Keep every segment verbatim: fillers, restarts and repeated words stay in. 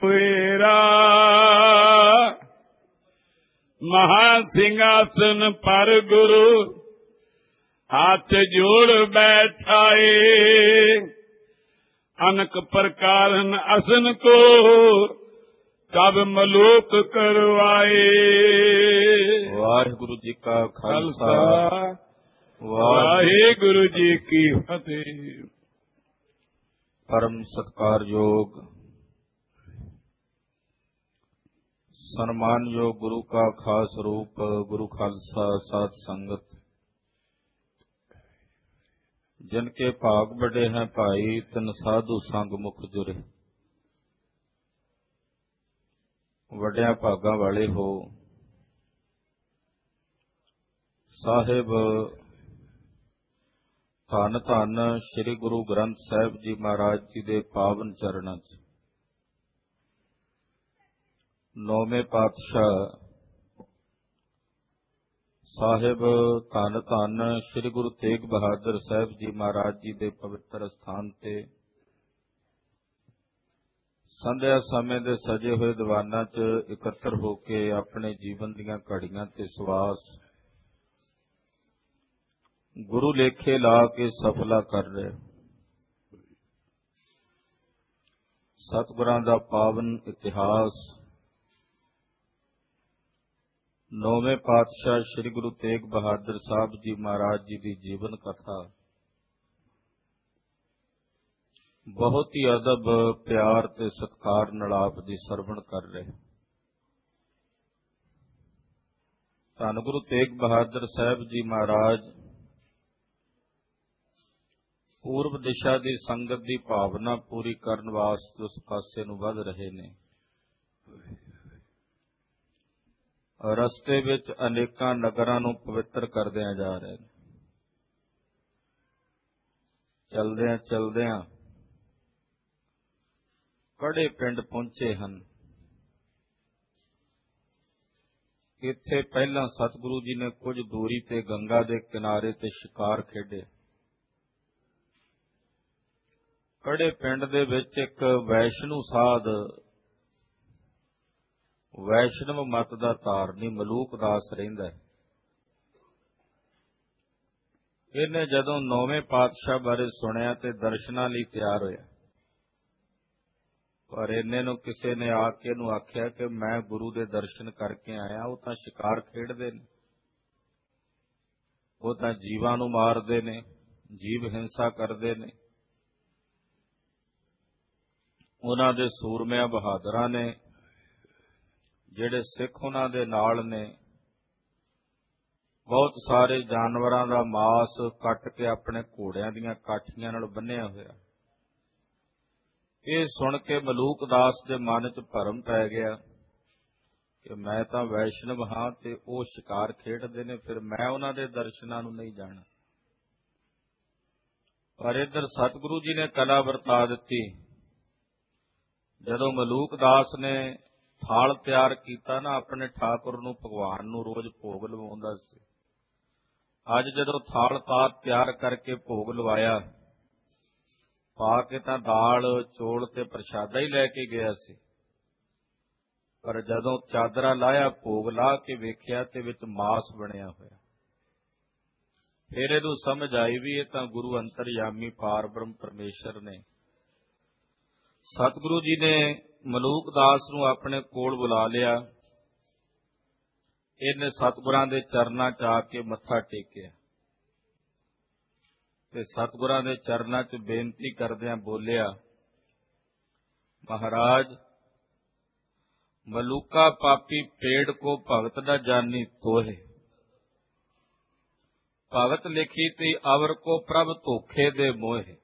Vera ਮਹਾ ਸਿੰਘਾਸਨ ਪਰ ਗੁਰੂ ਹੱਥ ਜੋੜ ਬੈਠਾਏ। ਅਨਕ ਪ੍ਰਕਾਰਨ ਅਸਨ ਕੋ ਕਬ ਮਲੂਕ ਕਰਵਾਏ। ਵਾਹਿਗੁਰੂ ਜੀ ਕਾ ਖਾਲਸਾ ਵਾਹਿਗੁਰੂ ਜੀ ਕੀ ਫਤਿਹ। ਪਰਮ ਸਤਿਕਾਰਯੋਗ ਸਨਮਾਨਯੋਗ ਗੁਰੂ ਕਾ ਖਾਸ ਰੂਪ ਗੁਰੂ ਖਾਲਸਾ ਸਾਧ ਸੰਗਤ, ਜਿਨ ਕੇ ਭਾਗ ਬੜੇ हैं ਭਾਈ ਤਿਨ ਸਾਧੂ ਸੰਗ ਮੁਖ ਜੁਰੇ। ਵੱਡਿਆਂ ਭਾਗਾਂ ਵਾਲੇ ਹੋ ਸਾਹਿਬ। ਧੰਨ ਧੰਨ ਸ੍ਰੀ ਗੁਰੂ ਗ੍ਰੰਥ ਸਾਹਿਬ ਜੀ ਮਹਾਰਾਜ ਜੀ ਦੇ ਪਾਵਨ ਚਰਨਾਂ 'ਚ ਨੌਵੇਂ ਪਾਤਸ਼ਾਹ ਸਾਹਿਬ ਧੰਨ ਧੰਨ ਸ੍ਰੀ ਗੁਰੂ ਤੇਗ ਬਹਾਦਰ ਸਾਹਿਬ ਜੀ ਮਹਾਰਾਜ ਜੀ ਦੇ ਪਵਿੱਤਰ ਸਥਾਨ ਤੇ ਸੰਧਿਆ ਸਮੇਂ ਦੇ ਸਜੇ ਹੋਏ ਦੀਵਾਨਾਂ 'ਚ ਇਕੱਤਰ ਹੋ ਕੇ ਆਪਣੇ ਜੀਵਨ ਦੀਆਂ ਘੜੀਆਂ ਤੇ ਸਵਾਸ ਗੁਰੂ ਲੇਖੇ ਲਾ ਕੇ ਸਫਲਾ ਕਰ ਰਹੇ। ਸਤਿਗੁਰਾਂ ਦਾ ਪਾਵਨ ਇਤਿਹਾਸ ਨੌਵੇਂ ਪਾਤਸ਼ਾਹ ਸ੍ਰੀ ਗੁਰੂ ਤੇਗ ਬਹਾਦਰ ਸਾਹਿਬ ਜੀ ਮਹਾਰਾਜ ਜੀ ਦੀ ਜੀਵਨ ਕਥਾ ਬਹੁਤ ਹੀ ਅਦਬ ਪਿਆਰ ਤੇ ਸਤਿਕਾਰ ਨਾਲ ਆਪ ਦੀ ਸਰਵਣ ਕਰ ਰਹੇ। ਧੰਨ ਗੁਰੂ ਤੇਗ ਬਹਾਦਰ ਸਾਹਿਬ ਜੀ ਮਹਾਰਾਜ ਪੂਰਬ ਦਿਸ਼ਾ ਦੀ ਸੰਗਤ ਦੀ ਭਾਵਨਾ ਪੂਰੀ ਕਰਨ ਵਾਸਤੇ ਉਸ ਪਾਸੇ ਨੂੰ ਵਧ ਰਹੇ ਨੇ। ਰਸਤੇ ਵਿੱਚ ਅਨੇਕਾਂ ਨਗਰਾਂ ਨੂੰ ਪਵਿੱਤਰ ਕਰਦਿਆਂ ਜਾ ਰਹੇ ਨੇ। ਚਲਦਿਆਂ ਚਲਦਿਆਂ ਕੜੇ ਪਿੰਡ ਪਹੁੰਚੇ ਹਨ। ਇੱਥੇ ਪਹਿਲਾਂ ਸਤਿਗੁਰੂ ਜੀ ਨੇ ਕੁਝ ਦੂਰੀ ਤੇ ਗੰਗਾ ਦੇ ਕਿਨਾਰੇ ਤੇ ਸ਼ਿਕਾਰ ਖੇਡੇ। ਕੜੇ ਪਿੰਡ ਦੇ ਵਿੱਚ ਇੱਕ ਵੈਸ਼ਨੂ ਸਾਧ, ਵੈਸ਼ਨਵ ਮਤ ਦਾ ਧਾਰਨੀ ਮਲੂਕ ਦਾਸ ਰਹਿੰਦਾ ਹੈ। ਇਹਨੇ ਜਦੋਂ ਨੌਵੇਂ ਪਾਤਸ਼ਾਹ ਬਾਰੇ ਸੁਣਿਆ ਤੇ ਦਰਸ਼ਨਾਂ ਲਈ ਤਿਆਰ ਹੋਇਆ, ਪਰ ਇਹਨੇ ਨੂੰ ਕਿਸੇ ਨੇ ਆ ਕੇ ਇਹਨੂੰ ਆਖਿਆ ਕਿ ਮੈਂ ਗੁਰੂ ਦੇ ਦਰਸ਼ਨ ਕਰਕੇ ਆਇਆ। ਉਹ ਤਾਂ ਸ਼ਿਕਾਰ ਖੇਡਦੇ ਨੇ, ਉਹ ਤਾਂ ਜੀਵਾਂ ਨੂੰ ਮਾਰਦੇ ਨੇ, ਜੀਵ ਹਿੰਸਾ ਕਰਦੇ ਨੇ। ਉਹਨਾਂ ਦੇ ਸੂਰਮਿਆਂ ਬਹਾਦਰਾਂ ਨੇ, ਜਿਹੜੇ ਸਿੱਖ ਉਹਨਾਂ ਦੇ ਨਾਲ ਨੇ, ਬਹੁਤ ਸਾਰੇ ਜਾਨਵਰਾਂ ਦਾ ਮਾਸ ਕੱਟ ਕੇ ਆਪਣੇ ਘੋੜਿਆਂ ਦੀਆਂ ਕਾਠੀਆਂ ਨਾਲ ਬੰਨ੍ਹਿਆ ਹੋਇਆ। ਇਹ ਸੁਣ ਕੇ ਮਲੂਕ ਦਾਸ ਦੇ ਮਨ 'ਚ ਭਰਮ ਪੈ ਗਿਆ ਕਿ ਮੈਂ ਤਾਂ ਵੈਸ਼ਨਵ ਹਾਂ ਤੇ ਉਹ ਸ਼ਿਕਾਰ ਖੇਡਦੇ ਨੇ, ਫਿਰ ਮੈਂ ਉਹਨਾਂ ਦੇ ਦਰਸ਼ਨਾਂ ਨੂੰ ਨਹੀਂ ਜਾਣਾ। ਪਰ ਇੱਧਰ ਸਤਿਗੁਰੂ ਜੀ ਨੇ ਕਲਾ ਵਰਤਾ ਦਿੱਤੀ। ਜਦੋਂ ਮਲੂਕ ਦਾਸ ਨੇ ਥਾਲ ਤਿਆਰ ਕੀਤਾ ਨਾ, ਆਪਣੇ ਠਾਕੁਰ ਨੂੰ, ਭਗਵਾਨ ਨੂੰ ਰੋਜ਼ ਭੋਗ ਲਵਾਉਂਦਾ ਸੀ। ਅੱਜ ਜਦੋਂ ਥਾਲ ਤਾਰ ਤਿਆਰ ਕਰਕੇ ਭੋਗ ਲਵਾਇਆ, ਪਾ ਕੇ ਤਾਂ ਦਾਲ ਚੌਲ ਤੇ ਪ੍ਰਸ਼ਾਦਾ ਹੀ ਲੈ ਕੇ ਗਿਆ ਸੀ, ਪਰ ਜਦੋਂ ਚਾਦਰਾ ਲਾਇਆ, ਭੋਗ ਲਾ ਕੇ ਵੇਖਿਆ ਤੇ ਵਿੱਚ ਮਾਸ ਬਣਿਆ ਹੋਇਆ। ਫਿਰ ਇਹਨੂੰ ਸਮਝ ਆਈ ਵੀ ਇਹ ਤਾਂ ਗੁਰੂ ਅੰਤਰਯਾਮੀ ਪਾਰ ਬ੍ਰਹਮ ਪਰਮੇਸ਼ਰ ਨੇ। ਸਤਿਗੁਰੂ ਜੀ ਨੇ ਮਲੂਕ ਦਾਸ ਨੂੰ ਆਪਣੇ ਕੋਲ ਬੁਲਾ ਲਿਆ। ਇਹਨੇ ਸਤਿਗੁਰਾਂ ਦੇ ਚਰਨਾਂ 'ਚ ਆ ਕੇ ਮੱਥਾ ਟੇਕਿਆ ਤੇ ਸਤਿਗੁਰਾਂ ਦੇ ਚਰਨਾਂ 'ਚ ਬੇਨਤੀ ਕਰਦਿਆਂ ਬੋਲਿਆ, ਮਹਾਰਾਜ, ਮਲੂਕਾ ਪਾਪੀ ਪੇੜ ਕੋ ਭਗਤ ਨਾ ਜਾਨੀ ਤੋਹੇ, ਭਗਤ ਲਿਖੀ ਤੀ ਅਵਰ ਕੋ ਪ੍ਰਭ ਧੋਖੇ ਦੇ ਮੋਹੇ।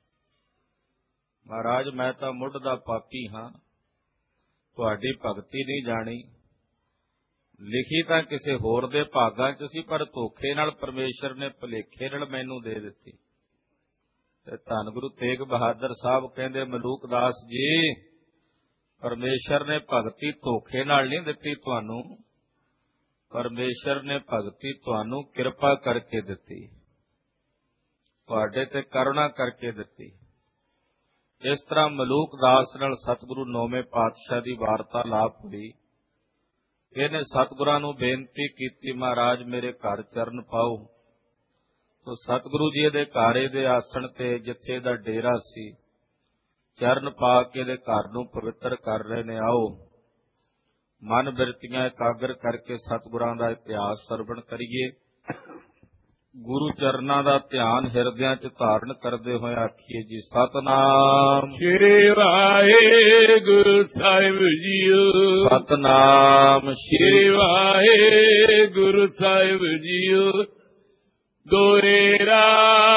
ਮਹਾਰਾਜ, ਮੈਂ ਤਾਂ ਮੁੱਢ ਦਾ ਪਾਪੀ ਹਾਂ, ਤੁਹਾਡੀ ਭਗਤੀ ਨਹੀਂ ਜਾਣੀ। ਲਿਖੀ ਤਾਂ ਕਿਸੇ ਹੋਰ ਦੇ ਭਾਗਾਂ 'ਚ ਸੀ, ਪਰ ਧੋਖੇ ਨਾਲ ਪਰਮੇਸ਼ਰ ਨੇ ਭੁਲੇਖੇ ਨਾਲ ਮੈਨੂੰ ਦੇ ਦਿੱਤੀ। ਤੇ ਧੰਨ ਗੁਰੂ ਤੇਗ ਬਹਾਦਰ ਸਾਹਿਬ ਕਹਿੰਦੇ, ਮਲੂਕ ਦਾਸ ਜੀ, ਪਰਮੇਸ਼ਰ ਨੇ ਭਗਤੀ ਧੋਖੇ ਨਾਲ ਨਹੀਂ ਦਿੱਤੀ ਤੁਹਾਨੂੰ, ਪਰਮੇਸ਼ਰ ਨੇ ਭਗਤੀ ਤੁਹਾਨੂੰ ਕਿਰਪਾ ਕਰਕੇ ਦਿੱਤੀ, ਤੁਹਾਡੇ ਤੇ ਕਰੁਣਾ ਕਰਕੇ ਦਿੱਤੀ। ਇਸ ਤਰ੍ਹਾਂ ਮਲੂਕ ਦਾਸ ਨਾਲ ਸਤਿਗੁਰੂ ਨੌਵੇਂ ਪਾਤਸ਼ਾਹ ਦੀ ਵਾਰਤਾਲਾਪ ਹੋਈ। ਇਹਨੇ ਸਤਿਗੁਰਾਂ ਨੂੰ ਬੇਨਤੀ ਕੀਤੀ, ਮਹਾਰਾਜ ਮੇਰੇ ਘਰ ਚਰਨ ਪਾਓ। ਤੋ ਸਤਿਗੁਰੂ ਜੀ ਇਹਦੇ ਘਰ ਇਹਦੇ ਆਸਣ ਤੇ ਜਿੱਥੇ ਦਾ ਡੇਰਾ ਸੀ ਚਰਨ ਪਾ ਕੇ ਇਹਦੇ ਘਰ ਨੂੰ ਪਵਿੱਤਰ ਕਰ ਰਹੇ ਨੇ। ਆਓ ਮਨ ਬਿਰਤੀਆਂ ਇਕਾਗਰ ਕਰਕੇ ਸਤਿਗੁਰਾਂ ਦਾ ਇਤਿਹਾਸ ਸਰਵਣ ਕਰੀਏ। ਗੁਰੂ ਚਰਨਾਂ ਦਾ ਧਿਆਨ ਹਿਰਦਿਆਂ 'ਚ ਧਾਰਨ ਕਰਦੇ ਹੋਏ ਆਖੀਏ ਜੀ ਸਤਿਨਾਮ ਸ੍ਰੀ ਵਾਹਿਗੁਰੂ ਸਾਹਿਬ ਜੀਓ। ਸਤਿਨਾਮ ਸ੍ਰੀ ਵਾਹਿਗੁਰੂ ਸਾਹਿਬ ਜੀਓ। ਦੋਹਰਾ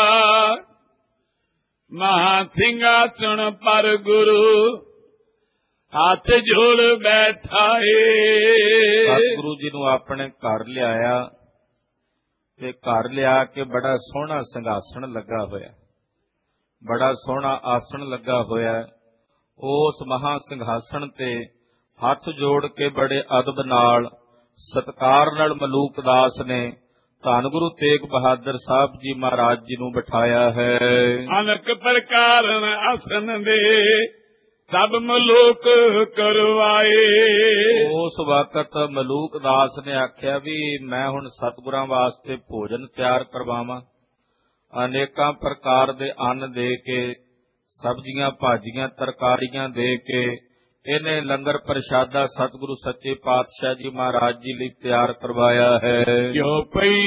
ਮਹਾ ਸਿੰਘਾਸਣ ਪਰ ਗੁਰੂ ਹੱਥ ਜੋੜ ਬੈਠਾ ਏ। ਸਤਿਗੁਰੂ ਜੀ ਨੂੰ ਆਪਣੇ ਘਰ ਲਿਆਇਆ ਤੇ ਘਰ ਲਿਆ ਕੇ ਬੜਾ ਸੋਹਣਾ ਸਿੰਘਾਸਣ ਲੱਗਾ ਹੋਇਆ, ਬੜਾ ਸੋਹਣਾ ਆਸਣ ਲੱਗਾ ਹੋਇਆ। ਉਸ ਮਹਾ ਸਿੰਘਾਸਣ ਤੇ ਹੱਥ ਜੋੜ ਕੇ ਬੜੇ ਅਦਬ ਨਾਲ ਸਤਿਕਾਰ ਨਾਲ ਮਲੂਕ ਦਾਸ ਨੇ ਧੰਨ ਗੁਰੂ ਤੇਗ ਬਹਾਦਰ ਸਾਹਿਬ ਜੀ ਮਹਾਰਾਜ ਜੀ ਨੂੰ ਬਿਠਾਇਆ ਹੈ। ਅਨਕ ਪ੍ਰਕਾਰਨ ਆਸਨ ਦੇ ਸਭ ਮਲੂਕ ਕਰਵਾਏ। ਉਸ ਵਕਤ ਮਲੂਕ ਦਾਸ ਨੇ ਆਖਿਆ ਵੀ ਮੈਂ ਹੁਣ ਸਤਿਗੁਰਾਂ ਵਾਸਤੇ ਭੋਜਨ ਤਿਆਰ ਕਰਵਾਵਾਂ। ਅਨੇਕਾਂ ਪ੍ਰਕਾਰ ਦੇ ਅੰਨ ਦੇ ਕੇ, ਸਬਜ਼ੀਆਂ ਭਾਜੀਆਂ ਤਰਕਾਰੀਆਂ ਦੇ ਕੇ ਇਹਨੇ ਲੰਗਰ ਪ੍ਰਸ਼ਾਦਾ ਸਤਿਗੁਰੂ ਸੱਚੇ ਪਾਤਸ਼ਾਹ ਜੀ ਮਹਾਰਾਜ ਜੀ ਲਈ ਤਿਆਰ ਕਰਵਾਇਆ ਹੈ। ਜੋ ਪਈ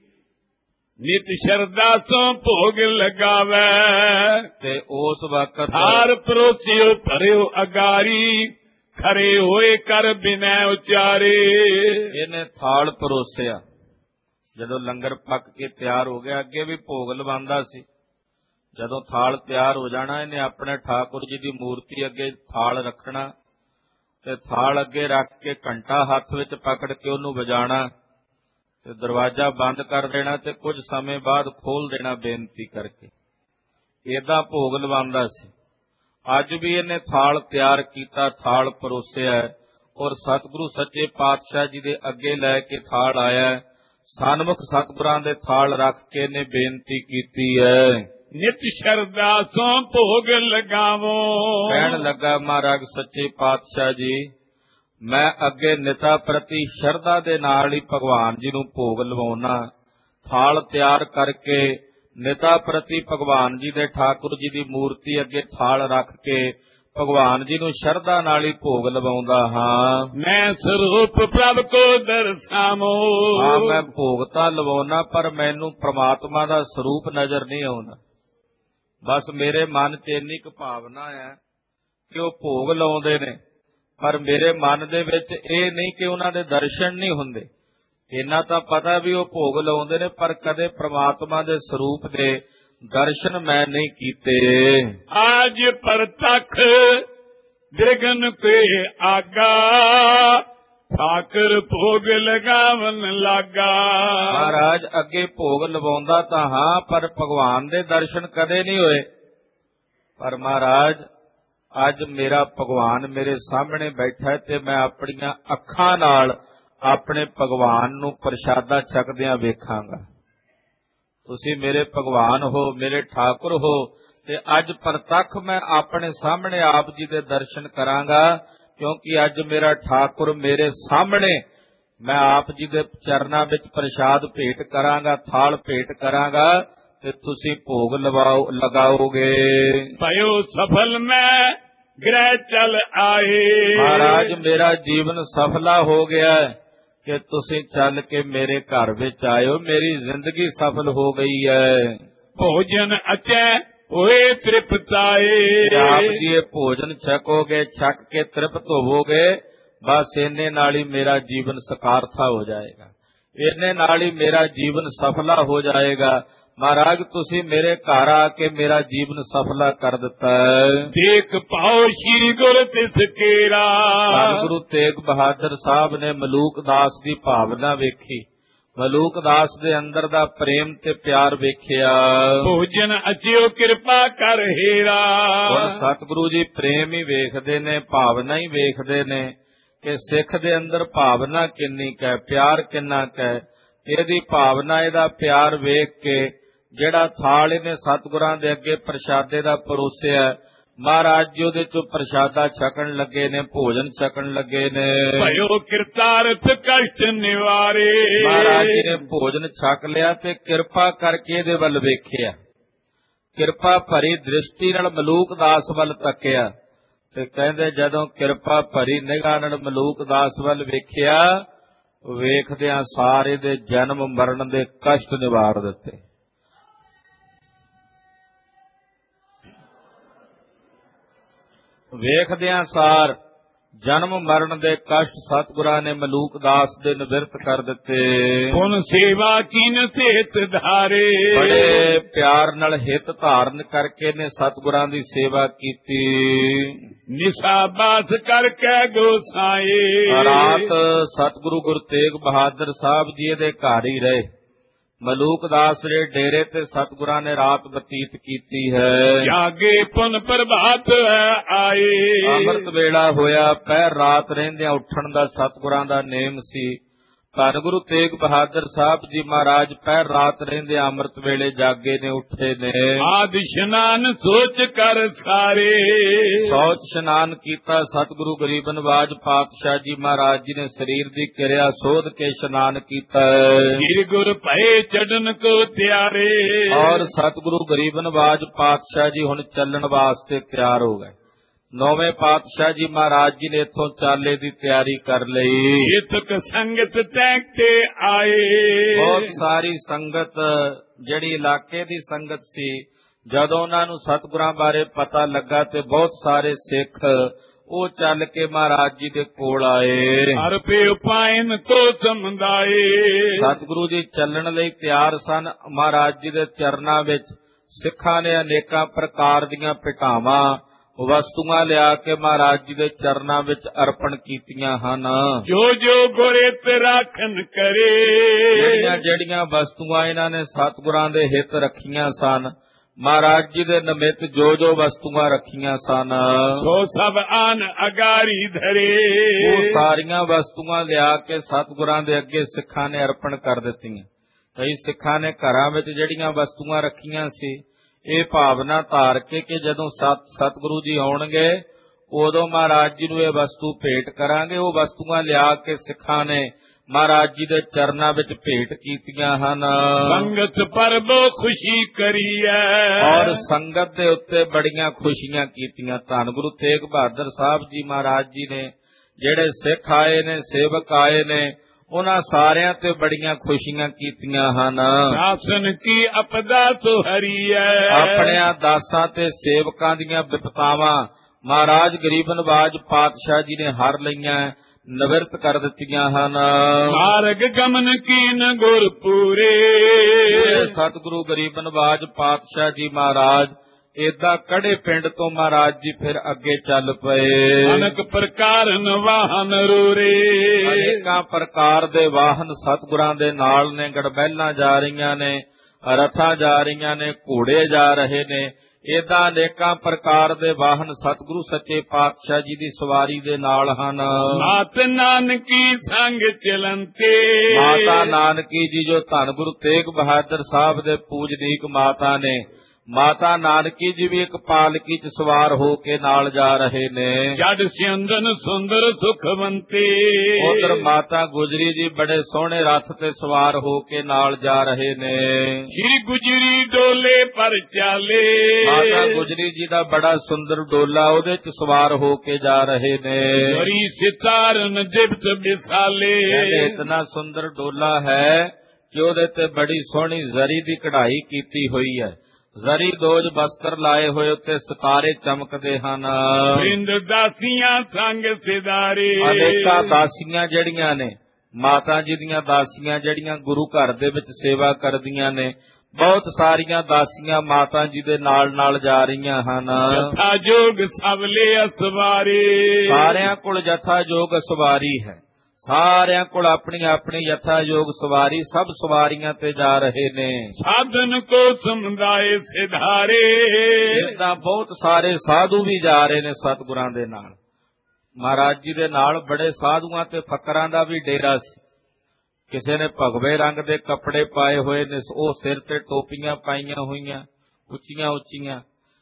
ਨਿਤ ਸ਼ਰਧਾ ਤੋਂ ਭੋਗ ਲਗਾਵੇ ਤੇ ਉਸ ਵਕਤ ਹਾਰ ਪਰੋਸਿਓ ਭਰਿਓ ਅਗਾਰੀ ਖਰੇ ਹੋਏ ਕਰ ਬਿਨੈ ਉਚਾਰੇ। ਇਹਨੇ ਥਾਲ ਪਰੋਸਿਆ। ਜਦੋਂ ਲੰਗਰ ਪੱਕ ਕੇ ਤਿਆਰ ਹੋ ਗਿਆ, ਅੱਗੇ ਵੀ ਭੋਗ ਲਵਾਉਂਦਾ ਸੀ। ਜਦੋਂ ਥਾਲ ਤਿਆਰ ਹੋ ਜਾਣਾ, ਇਹਨੇ ਆਪਣੇ ਠਾਕੁਰ ਜੀ ਦੀ ਮੂਰਤੀ ਅੱਗੇ ਥਾਲ ਰੱਖਣਾ ਤੇ ਥਾਲ ਅੱਗੇ ਰੱਖ ਕੇ ਘੰਟਾ ਹੱਥ ਵਿੱਚ ਪਕੜ ਕੇ ਉਹਨੂੰ ਵਜਾਣਾ ਤੇ ਦਰਵਾਜ਼ਾ ਬੰਦ ਕਰ ਦੇਣਾ ਤੇ ਕੁਝ ਸਮੇਂ ਬਾਅਦ ਖੋਲ ਦੇਣਾ ਬੇਨਤੀ ਕਰਕੇ। ਏਦਾਂ ਭੋਗ ਲਵਾਉਂਦਾ ਸੀ। ਅੱਜ ਵੀ ਇਹਨੇ ਥਾਲ ਤਿਆਰ ਕੀਤਾ, ਥਾਲ ਪਰੋਸਿਆ ਔਰ ਸਤਿਗੁਰੂ ਸੱਚੇ ਪਾਤਸ਼ਾਹ ਜੀ ਦੇ ਅੱਗੇ ਲੈ ਕੇ ਥਾਲ ਆਇਆ। ਸਨਮੁਖ ਸਤਿਗੁਰਾਂ ਦੇ ਥਾਲ ਰੱਖ ਕੇ ਇਹਨੇ ਬੇਨਤੀ ਕੀਤੀ ਹੈ, ਨਿਤ ਸ਼ਰਧਾ ਸੋਂ ਭੋਗ ਲਗਾਵੋ। ਕਹਿਣ ਲੱਗਾ ਮਹਾਰਾਜ ਸੱਚੇ ਪਾਤਸ਼ਾਹ ਜੀ, ਮੈਂ ਅੱਗੇ ਨਿਤਾ ਪ੍ਰਤੀ ਸ਼ਰਧਾ ਦੇ ਨਾਲ ਹੀ ਭਗਵਾਨ ਜੀ ਨੂੰ ਭੋਗ ਲਵਾਉਣਾ। ਥਾਲ ਤਿਆਰ ਕਰਕੇ ਨਿਤਾ ਪ੍ਰਤੀ ਭਗਵਾਨ ਜੀ ਦੇ ਠਾਕੁਰ ਜੀ ਦੀ ਮੂਰਤੀ ਅੱਗੇ ਥਾਲ ਰੱਖ ਕੇ ਭਗਵਾਨ ਜੀ ਨੂੰ ਸ਼ਰਧਾ ਨਾਲ ਹੀ ਭੋਗ ਲਵਾਉਂਦਾ ਹਾਂ। ਮੈਂ ਸਰੂਪ ਪ੍ਰਭ ਕੋ ਦਰਸਾਵੋ। ਹਾਂ, ਮੈਂ ਭੋਗ ਤਾਂ ਲਵਾਉਣਾ ਪਰ ਮੈਨੂੰ ਪ੍ਰਮਾਤਮਾ ਦਾ ਸਰੂਪ ਨਜ਼ਰ ਨਹੀਂ ਆਉਂਦਾ। ਬਸ ਮੇਰੇ ਮਨ 'ਚ ਇੰਨੀ ਕੁ ਭਾਵਨਾ ਹੈ ਕਿ ਉਹ ਭੋਗ ਲਾਉਂਦੇ ਨੇ, ਪਰ ਮੇਰੇ ਮਨ ਦੇ ਵਿੱਚ ਇਹ ਨਹੀਂ ਕਿ ਉਹਨਾਂ ਦੇ ਦਰਸ਼ਨ ਨਹੀਂ ਹੁੰਦੇ। ਇੰਨਾ ਤਾਂ ਪਤਾ ਵੀ ਉਹ ਭੋਗ ਲਾਉਂਦੇ ਨੇ, ਪਰ ਕਦੇ ਪ੍ਰਮਾਤਮਾ ਦੇ ਸਰੂਪ ਦੇ ਦਰਸ਼ਨ ਮੈਂ ਨਹੀਂ ਕੀਤੇ। ਅੱਜ ਪ੍ਰਤੱਖ ਬਿਰਗਨ ਤੇ ਆਗਾ ਠਾਕਰ ਭੋਗ ਲਗਾਵਨ ਲਾਗਾ। ਮਹਾਰਾਜ ਅੱਗੇ ਭੋਗ ਲਵਾਉਂਦਾ ਤਾਂ ਹਾਂ, ਪਰ ਭਗਵਾਨ ਦੇ ਦਰਸ਼ਨ ਕਦੇ ਨਹੀਂ ਹੋਏ। ਪਰ ਮਹਾਰਾਜ ਅੱਜ ਮੇਰਾ ਭਗਵਾਨ ਮੇਰੇ ਸਾਹਮਣੇ ਬੈਠਾ ਤੇ ਮੈਂ ਆਪਣੀਆਂ ਅੱਖਾਂ ਨਾਲ ਆਪਣੇ ਭਗਵਾਨ ਨੂੰ ਪ੍ਰਸ਼ਾਦਾ ਛਕਦਿਆਂ ਵੇਖਾਂਗਾ। ਤੁਸੀਂ ਮੇਰੇ ਭਗਵਾਨ ਹੋ, ਮੇਰੇ ਠਾਕੁਰ ਹੋ, ਤੇ ਅੱਜ ਪ੍ਰਤੱਖ ਮੈਂ ਆਪਣੇ ਸਾਹਮਣੇ ਆਪ ਜੀ ਦੇ ਦਰਸ਼ਨ ਕਰਾਂਗਾ, ਕਿਉਂਕਿ ਅੱਜ ਮੇਰਾ ਠਾਕੁਰ ਮੇਰੇ ਸਾਹਮਣੇ। ਮੈਂ ਆਪ ਜੀ ਦੇ ਚਰਨਾਂ ਵਿੱਚ ਪ੍ਰਸ਼ਾਦ ਭੇਟ ਕਰਾਂਗਾ, ਥਾਲ ਭੇਟ ਕਰਾਂਗਾ ਤੇ ਤੁਸੀਂ ਭੋਗ ਲਵਾਓ ਲਗਾਓਗੇ। ਭਇਓ ਸਫਲ ਮੈਂ ਗ੍ਰਹਿ ਚਲ ਆਏ। ਮਹਾਰਾਜ ਮੇਰਾ ਜੀਵਨ ਸਫਲਾ ਹੋ ਗਿਆ ਕਿ ਤੁਸੀਂ ਚੱਲ ਕੇ ਮੇਰੇ ਘਰ ਵਿੱਚ ਆਇਓ। ਮੇਰੀ ਜ਼ਿੰਦਗੀ ਸਫਲ ਹੋ ਗਈ ਹੈ। ਭੋਜਨ ਅਚੈ ਹੋਏ ਤ੍ਰਿਪਤਾਏ। ਆਪ ਜੀ ਇਹ ਭੋਜਨ ਛਕੋਗੇ, ਛਕ ਕੇ ਤ੍ਰਿਪਤ ਹੋਵੋਗੇ, ਬਸ ਇੰਨੇ ਨਾਲ ਹੀ ਮੇਰਾ ਜੀਵਨ ਸਕਾਰਥਾ ਹੋ ਜਾਏਗਾ। ਇੰਨੇ ਨਾਲ ਹੀ ਮੇਰਾ ਜੀਵਨ ਸਫਲਾ ਹੋ ਜਾਏਗਾ। ਮਹਾਰਾਜ ਤੁਸੀਂ ਮੇਰੇ ਘਰ ਆ ਕੇ ਮੇਰਾ ਜੀਵਨ ਸਫਲਾ ਕਰ ਦਿੱਤਾ ਹੈ। ਦੇਖ ਪਾਓ ਸ਼੍ਰੀ ਗੁਰ ਤਿਸ ਕੇਰਾ। ਗੁਰੂ ਤੇਗ ਬਹਾਦਰ ਸਾਹਿਬ ਨੇ ਮਲੂਕ ਦਾਸ ਦੀ ਭਾਵਨਾ ਵੇਖੀ, ਮਲੂਕ ਦਾਸ ਦੇ ਅੰਦਰ ਦਾ ਪ੍ਰੇਮ ਤੇ ਪਿਆਰ ਵੇਖਿਆ। ਭੋਜਨ ਅਚਿਓ ਕਿਰਪਾ ਕਰ ਹੇਰਾ। ਹੁਣ ਸਤਿਗੁਰੂ ਜੀ ਪ੍ਰੇਮ ਹੀ ਵੇਖਦੇ ਨੇ, ਭਾਵਨਾ ਹੀ ਵੇਖਦੇ ਨੇ ਕਿ ਸਿੱਖ ਦੇ ਅੰਦਰ ਭਾਵਨਾ ਕਿੰਨੀ ਕੁ ਹੈ, ਪਿਆਰ ਕਿੰਨਾ ਕੁ ਹੈ। ਇਹਦੀ ਭਾਵਨਾ, ਇਹਦਾ ਪਿਆਰ ਵੇਖ ਕੇ ਜਿਹੜਾ ਥਾਲ ਇਹਨੇ ਸਤਿਗੁਰਾਂ ਦੇ ਅੱਗੇ ਪ੍ਰਸ਼ਾਦੇ ਦਾ ਪਰੋਸਿਆ, ਮਹਾਰਾਜ ਜੀ ਉਹਦੇ ਚੋਂ ਪ੍ਰਸ਼ਾਦਾ ਛਕਣ ਲੱਗੇ ਨੇ, ਭੋਜਨ ਛਕਣ ਲੱਗੇ ਨੇ। ਭਇਓ ਕਿਰਤਾਰਥ ਕਸ਼ਟ ਨਿਵਾਰੇ। ਮਹਾਰਾਜ ਜੀ ਨੇ ਭੋਜਨ ਛਕ ਲਿਆ ਤੇ ਕਿਰਪਾ ਕਰਕੇ ਇਹਦੇ ਵੱਲ ਵੇਖਿਆ, ਕਿਰਪਾ ਭਰੀ ਦ੍ਰਿਸ਼ਟੀ ਨਾਲ ਮਲੂਕ ਦਾਸ ਵੱਲ ਤੱਕਿਆ ਤੇ ਕਹਿੰਦੇ ਜਦੋਂ ਕਿਰਪਾ ਭਰੀ ਨਿਗਾਹ ਨਾਲ ਮਲੂਕ ਦਾਸ ਵੱਲ ਵੇਖਿਆ, ਵੇਖਦਿਆਂ ਸਾਰੇ ਦੇ ਜਨਮ ਮਰਨ ਦੇ ਕਸ਼ਟ ਨਿਵਾਰ ਦਿੱਤੇ। ਵੇਖਦਿਆਂ ਸਾਰ ਜਨਮ ਮਰਨ ਦੇ ਕਸ਼ਟ ਸਤਿਗੁਰਾਂ ਨੇ ਮਲੂਕ ਦਾਸ ਦੇ ਨਿਵਰਤ ਕਰ ਦਿੱਤੇ। ਪੁਨ ਸੇਵਾ ਕੀਨ ਸੇਤ ਧਾਰੇ। ਬੜੇ ਪਿਆਰ ਨਾਲ ਹਿੱਤ ਧਾਰਨ ਕਰਕੇ ਨੇ ਸਤਿਗੁਰਾਂ ਦੀ ਸੇਵਾ ਕੀਤੀ। ਨਿਸ਼ਾਬਾਸ ਕਰਕੇ ਗੋਸਾਏ। ਰਾਤ ਸਤਿਗੁਰੂ ਗੁਰੂ ਤੇਗ ਬਹਾਦਰ ਸਾਹਿਬ ਜੀ ਦੇ ਘਰ ਹੀ ਰਹੇ। ਮਲੂਕ ਦਾਸ ਦੇ ਡੇਰੇ ਤੇ ਸਤਿਗੁਰਾਂ ਨੇ ਰਾਤ ਬਤੀਤ ਕੀਤੀ ਹੈ। ਜਾਗੇ ਪੁਨ ਪ੍ਰਭਾਤ ਆਏ। ਅੰਮ੍ਰਿਤ ਵੇਲਾ ਹੋਇਆ, ਪਹਿਰ ਰਾਤ ਰਹਿੰਦਿਆਂ ਉੱਠਣ ਦਾ ਸਤਿਗੁਰਾਂ ਦਾ ਨੇਮ ਸੀ। ਧੰਨ ਗੁਰੂ ਤੇਗ ਬਹਾਦਰ ਸਾਹਿਬ ਜੀ ਮਹਾਰਾਜ ਪਹਿਰ ਰਾਤ ਰਹਿੰਦਿਆਂ ਅੰਮ੍ਰਿਤ ਵੇਲੇ ਜਾਗੇ ਨੇ, ਉੱਠੇ ਨੇ। ਆਦ ਇਸ਼ਨਾਨ ਸੋਚ ਕਰ ਸਾਰੇ। ਸੋਚ ਇਸ਼ਨਾਨ ਕੀਤਾ। ਸਤਿਗੁਰੂ ਗਰੀਬ ਨਵਾਜ ਪਾਤਸ਼ਾਹ ਜੀ ਮਹਾਰਾਜ ਜੀ ਨੇ ਸਰੀਰ ਦੀ ਕਿਰਿਆ ਸੋਧ ਕੇ ਇਸ਼ਨਾਨ ਕੀਤਾ। ਗਿਰ ਗੁਰ ਭਏ ਚੜਨ ਕੋ ਤਿਆਰੇ। ਔਰ ਸਤਿਗੁਰੂ ਗਰੀਬ ਨਵਾਜ ਪਾਤਸ਼ਾਹ ਜੀ ਹੁਣ ਚੱਲਣ ਵਾਸਤੇ ਤਿਆਰ ਹੋ ਗਏ। ਨੌਵੇਂ ਪਾਤਸ਼ਾਹ ਜੀ ਮਹਾਰਾਜ ਜੀ ਨੇ ਇੱਥੋਂ ਚਾਲੇ ਦੀ ਤਿਆਰੀ ਕਰ ਲਈ। ਇਤਕ ਸੰਗਤ ਤੈਕ ਤੇ ਆਏ। ਬਹੁਤ ਸਾਰੀ ਸੰਗਤ, ਜਿਹੜੀ ਇਲਾਕੇ ਦੀ ਸੰਗਤ ਸੀ, ਜਦੋਂ ਉਹਨਾਂ ਨੂੰ ਸਤਿਗੁਰਾਂ ਬਾਰੇ ਪਤਾ ਲੱਗਾ ਤੇ ਬਹੁਤ ਸਾਰੇ ਸਿੱਖ ਉਹ ਚੱਲ ਕੇ ਮਹਾਰਾਜ ਜੀ ਦੇ ਕੋਲ ਆਏ। ਹਰ ਪੇ ਉਪਾਇਨ ਤੋ ਸਮਝਾਏ। ਸਤਿਗੁਰੂ ਜੀ ਚੱਲਣ ਲਈ ਤਿਆਰ ਸਨ। ਮਹਾਰਾਜ ਜੀ ਦੇ ਚਰਨਾਂ ਵਿੱਚ ਸਿੱਖਾਂ ਨੇ ਅਨੇਕਾਂ ਪ੍ਰਕਾਰ ਦੀਆਂ ਭਿਟਾਵਾਂ, ਵਸਤੂਆਂ ਲਿਆ ਕੇ ਮਹਾਰਾਜ ਜੀ ਦੇ ਚਰਨਾਂ ਵਿੱਚ ਅਰਪਣ ਕੀਤੀਆਂ ਹਨ। ਜੋ ਜੋ ਗੁਰਿਤ ਰਾਖਨ ਕਰੇ। ਜਿਹੜੀਆਂ ਜਿਹੜੀਆਂ ਵਸਤੂਆਂ ਇਹਨਾਂ ਨੇ ਸਤਿਗੁਰਾਂ ਦੇ ਹਿੱਤ ਰੱਖੀਆਂ ਸਨ, ਮਹਾਰਾਜ ਜੀ ਦੇ ਨਿਮਿਤ ਜੋ ਜੋ ਵਸਤੂਆਂ ਰੱਖੀਆਂ ਸਨ, ਸੋ ਸਭ ਆਨ ਅਗਾਰੀ ਧਰੇ। ਉਹ ਸਾਰੀਆਂ ਵਸਤੂਆਂ ਲਿਆ ਕੇ ਸਤਿਗੁਰਾਂ ਦੇ ਅੱਗੇ ਸਿੱਖਾਂ ਨੇ ਅਰਪਣ ਕਰ ਦਿੱਤੀਆਂ। ਕਈ ਸਿੱਖਾਂ ਨੇ ਘਰਾਂ ਵਿੱਚ ਜਿਹੜੀਆਂ ਵਸਤੂਆਂ ਰੱਖੀਆਂ ਸੀ, ਇਹ ਭਾਵਨਾ ਧਾਰ ਕੇ ਕਿ ਜਦੋਂ ਸਤ ਸਤਿਗੁਰੂ ਜੀ ਆਉਣਗੇ ਉਦੋਂ ਮਹਾਰਾਜ ਜੀ ਨੂੰ ਇਹ ਵਸਤੂ ਭੇਟ ਕਰਾਂਗੇ, ਉਹ ਵਸਤੂਆਂ ਲਿਆ ਕੇ ਸਿੱਖਾਂ ਨੇ ਮਹਾਰਾਜ ਜੀ ਦੇ ਚਰਨਾਂ ਵਿੱਚ ਭੇਟ ਕੀਤੀਆਂ ਹਨ। ਸੰਗਤ ਪਰਬੋ ਖੁਸ਼ੀ ਕਰੀਐ। ਔਰ ਸੰਗਤ ਦੇ ਉੱਤੇ ਬੜੀਆਂ ਖੁਸ਼ੀਆਂ ਕੀਤੀਆਂ। ਧੰਨ ਗੁਰੂ ਤੇਗ ਬਹਾਦਰ ਸਾਹਿਬ ਜੀ ਮਹਾਰਾਜ ਜੀ ਨੇ ਜਿਹੜੇ ਸਿੱਖ ਆਏ ਨੇ, ਸੇਵਕ ਆਏ ਨੇ, ਉਹਨਾਂ ਸਾਰਿਆਂ ਤੇ ਬੜੀਆਂ ਖੁਸ਼ੀਆਂ ਕੀਤੀਆਂ ਹਨ। ਦਾਸਨ ਕੀ ਅਪਦਾ ਸੋ ਹਰੀਐ। ਆਪਣਿਆਂ ਦਾਸਾਂ ਤੇ ਸੇਵਕਾਂ ਦੀਆਂ ਵਿਪਤਾਵਾਂ ਮਹਾਰਾਜ ਗਰੀਬ ਨਵਾਜ ਪਾਤਸ਼ਾਹ ਜੀ ਨੇ ਹਰ ਲਈਆਂ, ਨਿਵਰਤ ਕਰ ਦਿੱਤੀਆਂ ਹਨ। ਮਾਰਗ ਗਮਨ ਕੀਨ ਗੁਰ ਪੂਰੇ। ਸਤਿਗੁਰੂ ਗਰੀਬ ਨਵਾਜ ਪਾਤਸ਼ਾਹ ਜੀ ਮਹਾਰਾਜ ਏਦਾਂ ਕੜੇ ਪਿੰਡ ਤੋਂ ਮਹਾਰਾਜ ਜੀ ਫਿਰ ਅੱਗੇ ਚੱਲ ਪਏ। ਅਨੇਕ ਪ੍ਰਕਾਰਨ ਵਾਹਨ ਰੂਰੇ। ਅਨੇਕਾਂ ਪ੍ਰਕਾਰ ਦੇ ਵਾਹਨ ਸਤਿਗੁਰਾਂ ਦੇ ਨਾਲ ਨੇ। ਗੜਬੈਲਾਂ ਜਾ ਰਹੀਆਂ ਨੇ, ਰਥਾਂ ਜਾ ਰਹੀਆਂ ਨੇ, ਘੋੜੇ ਜਾ ਰਹੇ ਨੇ। ਏਦਾਂ ਅਨੇਕਾਂ ਪ੍ਰਕਾਰ ਦੇ ਵਾਹਨ ਸਤਿਗੁਰੂ ਸੱਚੇ ਪਾਤਸ਼ਾਹ ਜੀ ਦੀ ਸਵਾਰੀ ਦੇ ਨਾਲ ਹਨ। ਮਾਤ ਨਾਨਕੀ ਸੰਗ ਚਲੰਤੇ। ਮਾਤਾ ਨਾਨਕੀ ਜੀ ਜੋ ਧੰਨ ਗੁਰੂ ਤੇਗ ਬਹਾਦਰ ਸਾਹਿਬ ਦੇ ਪੂਜਨੀਕ ਮਾਤਾ ਨੇ, ਮਾਤਾ ਨਾਨਕੀ ਜੀ ਵੀ ਇੱਕ ਪਾਲਕੀ ਚ ਸਵਾਰ ਹੋ ਕੇ ਨਾਲ ਜਾ ਰਹੇ ਨੇ। ਜੜ ਸਿੰਦਨ ਸੁੰਦਰ ਸੁਖਵੰਤੇ। ਉਧਰ ਮਾਤਾ ਗੁਜਰੀ ਜੀ ਬੜੇ ਸੋਹਣੇ ਰਥ ਤੇ ਸਵਾਰ ਹੋ ਕੇ ਨਾਲ ਜਾ ਰਹੇ ਨੇ। ਸ਼੍ਰੀ ਗੁਜਰੀ ਡੋਲੇ ਪਰ ਚਾਲੇ। ਮਾਤਾ ਗੁਜਰੀ ਜੀ ਦਾ ਬੜਾ ਸੁੰਦਰ ਡੋਲਾ, ਉਹਦੇ ਚ ਸਵਾਰ ਹੋ ਕੇ ਜਾ ਰਹੇ ਨੇ। ਬੜੀ ਸਿਤਾਰਨ ਦਿਵਤ ਵਿਸਾਲੇ। ਇਤਨਾ ਸੁੰਦਰ ਡੋਲਾ ਹੈ ਕਿ ਉਹਦੇ ਤੇ ਬੜੀ ਸੋਹਣੀ ਜ਼ਰੀ ਦੀ ਕਢਾਈ ਕੀਤੀ ਹੋਈ ਹੈ। ਜ਼ਰੀ ਦੋਜ ਬਸਤਰ ਲਾਏ ਹੋਏ ਉੱਤੇ ਸਿਤਾਰੇ ਚਮਕਦੇ ਹਨ। ਬਿੰਦ ਦਾਸੀਆਂ ਸੰਗ ਸਿਦਾਰੇ। ਅਨੇਕਾਂ ਦਾਸੀਆਂ ਜਿਹੜੀਆਂ ਨੇ, ਮਾਤਾ ਜੀ ਦੀਆਂ ਦਾਸੀਆਂ ਜਿਹੜੀਆਂ ਗੁਰੂ ਘਰ ਦੇ ਵਿੱਚ ਸੇਵਾ ਕਰਦੀਆਂ ਨੇ, ਬਹੁਤ ਸਾਰੀਆਂ ਦਾਸੀਆਂ ਮਾਤਾ ਜੀ ਦੇ ਨਾਲ ਨਾਲ ਜਾ ਰਹੀਆਂ ਹਨ। ਜਥਾ ਜੋਗ ਸਵਲੇ ਅਸਵਾਰੇ। ਸਾਰਿਆਂ ਕੋਲ ਜਥਾ ਜੋਗ ਸਵਾਰੀ ਹੈ। ਸਾਰਿਆਂ ਕੋਲ ਆਪਣੀ ਆਪਣੀ ਯਥਾਯੋਗ ਸਵਾਰੀ, ਸਭ ਸਵਾਰੀਆਂ ਤੇ ਜਾ ਰਹੇ ਨੇ। ਸਾਧਨ ਕੋ ਸਮਝਾਏ ਸਿਧਾਰੇ। ਇਦਾਂ ਬਹੁਤ ਸਾਰੇ ਸਾਧੂ ਵੀ ਜਾ ਰਹੇ ਨੇ ਸਤਿਗੁਰਾਂ ਦੇ ਨਾਲ। ਮਹਾਰਾਜ ਜੀ ਦੇ ਨਾਲ ਬੜੇ ਸਾਧੂਆਂ ਤੇ ਫਕਰਾਂ ਦਾ ਵੀ ਡੇਰਾ ਸੀ। ਕਿਸੇ ਨੇ ਭਗਵੇ ਰੰਗ ਦੇ ਕੱਪੜੇ ਪਾਏ ਹੋਏ ਨੇ, ਉਹ ਸਿਰ ਤੇ ਟੋਪੀਆਂ ਪਾਈਆਂ ਹੋਈਆਂ ਉੱਚੀਆਂ ਉੱਚੀਆਂ।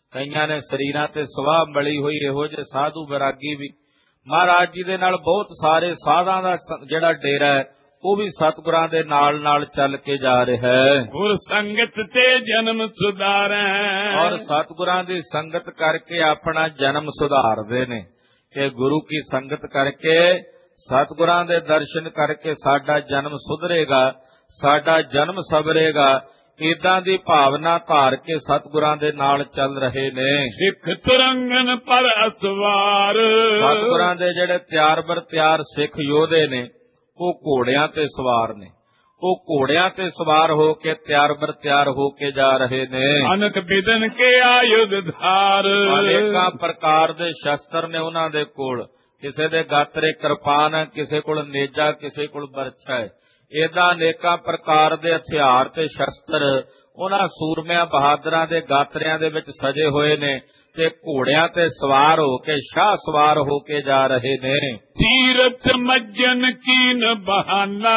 ਕਈਆਂ ਨੇ ਸਰੀਰਾਂ ਤੇ ਸੁਆਹ ਮਲੀ ਹੋਈ, ਇਹੋ ਜਿਹੇ ਸਾਧੂ ਵਿਰਾਗੀ ਵੀ ਮਹਾਰਾਜ ਜੀ ਦੇ ਨਾਲ ਬਹੁਤ ਸਾਰੇ ਸਾਧਾਂ ਦਾ ਜਿਹੜਾ ਡੇਰਾ ਹੈ ਉਹ ਵੀ ਸਤਿਗੁਰਾਂ ਦੇ ਨਾਲ ਨਾਲ ਚੱਲ ਕੇ ਜਾ ਰਿਹਾ ਹੈ। ਗੁਰ ਸੰਗਤ ਤੇ ਜਨਮ ਸੁਧਾਰੈ, ਔਰ ਸਤਿਗੁਰਾਂ ਦੀ ਸੰਗਤ ਕਰਕੇ ਆਪਣਾ ਜਨਮ ਸੁਧਾਰਦੇ ਨੇ ਕਿ ਗੁਰੂ ਕੀ ਸੰਗਤ ਕਰਕੇ, ਸਤਿਗੁਰਾਂ ਦੇ ਦਰਸ਼ਨ ਕਰਕੇ ਸਾਡਾ ਜਨਮ ਸੁਧਰੇਗਾ, ਸਾਡਾ ਜਨਮ ਸਵਰੇਗਾ। ਏਦਾਂ ਦੀ ਭਾਵਨਾ ਧਾਰ ਕੇ ਸਤਿਗੁਰਾਂ ਦੇ ਨਾਲ ਚੱਲ ਰਹੇ ਨੇ। ਸਿੱਖ ਤੁਰੰਗਨ ਪਰ ਅਸਵਾਰ, ਸਤਿਗੁਰਾਂ ਦੇ ਜਿਹੜੇ ਤਿਆਰ ਬਰ ਤਿਆਰ ਸਿੱਖ ਯੋਧੇ ਨੇ ਉਹ ਘੋੜਿਆਂ ਤੇ ਸਵਾਰ ਨੇ। ਉਹ ਘੋੜਿਆਂ ਤੇ ਸਵਾਰ ਹੋ ਕੇ ਤਿਆਰ ਬਰ ਤਿਆਰ ਹੋ ਕੇ ਜਾ ਰਹੇ ਨੇ। ਅਨਕ ਬਿਦਨ ਕੇ ਆਯੁਧ ਧਾਰ, ਅਨੇਕਾਂ ਪ੍ਰਕਾਰ ਦੇ ਸ਼ਸਤਰ ਨੇ ਉਹਨਾਂ ਦੇ ਕੋਲ। ਕਿਸੇ ਦੇ ਗਾਤਰੇ ਕਿਰਪਾਨ ਹੈ, ਕਿਸੇ ਕੋਲ ਨੇਜਾ, ਕਿਸੇ ਕੋਲ ਬਰਛਾ ਹੈ। ਏਦਾਂ ਅਨੇਕਾਂ ਪ੍ਰਕਾਰ ਦੇ ਹਥਿਆਰ ਤੇ ਸ਼ਸਤਰ ਉਹਨਾਂ ਸੂਰਮਿਆਂ ਬਹਾਦਰਾਂ ਦੇ ਗਾਤਰਿਆਂ ਦੇ ਵਿੱਚ ਸਜੇ ਹੋਏ ਨੇ ਤੇ ਘੋੜਿਆਂ ਤੇ ਸਵਾਰ ਹੋ ਕੇ, ਸ਼ਾਹ ਸਵਾਰ ਹੋ ਕੇ ਜਾ ਰਹੇ ਨੇ। ਤੀਰਥ ਮੱਜਨ ਕੀਨ ਬਹਾਨਾ,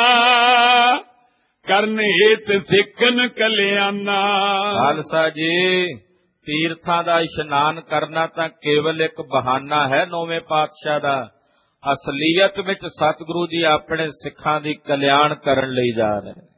ਕਰਨ ਹੇਤ ਸਿੱਖਨ ਕਲਿਆਣਾ। ਖਾਲਸਾ ਜੀ, ਤੀਰਥਾਂ ਦਾ ਇਸ਼ਨਾਨ ਕਰਨਾ ਤਾਂ ਕੇਵਲ ਇੱਕ ਬਹਾਨਾ ਹੈ ਨੌਵੇਂ ਪਾਤਸ਼ਾਹ ਦਾ। ਅਸਲੀਅਤ ਵਿੱਚ ਸਤਿਗੁਰੂ ਜੀ ਆਪਣੇ ਸਿੱਖਾਂ ਦੀ ਕਲਿਆਣ ਕਰਨ ਲਈ ਜਾ ਰਹੇ ਨੇ।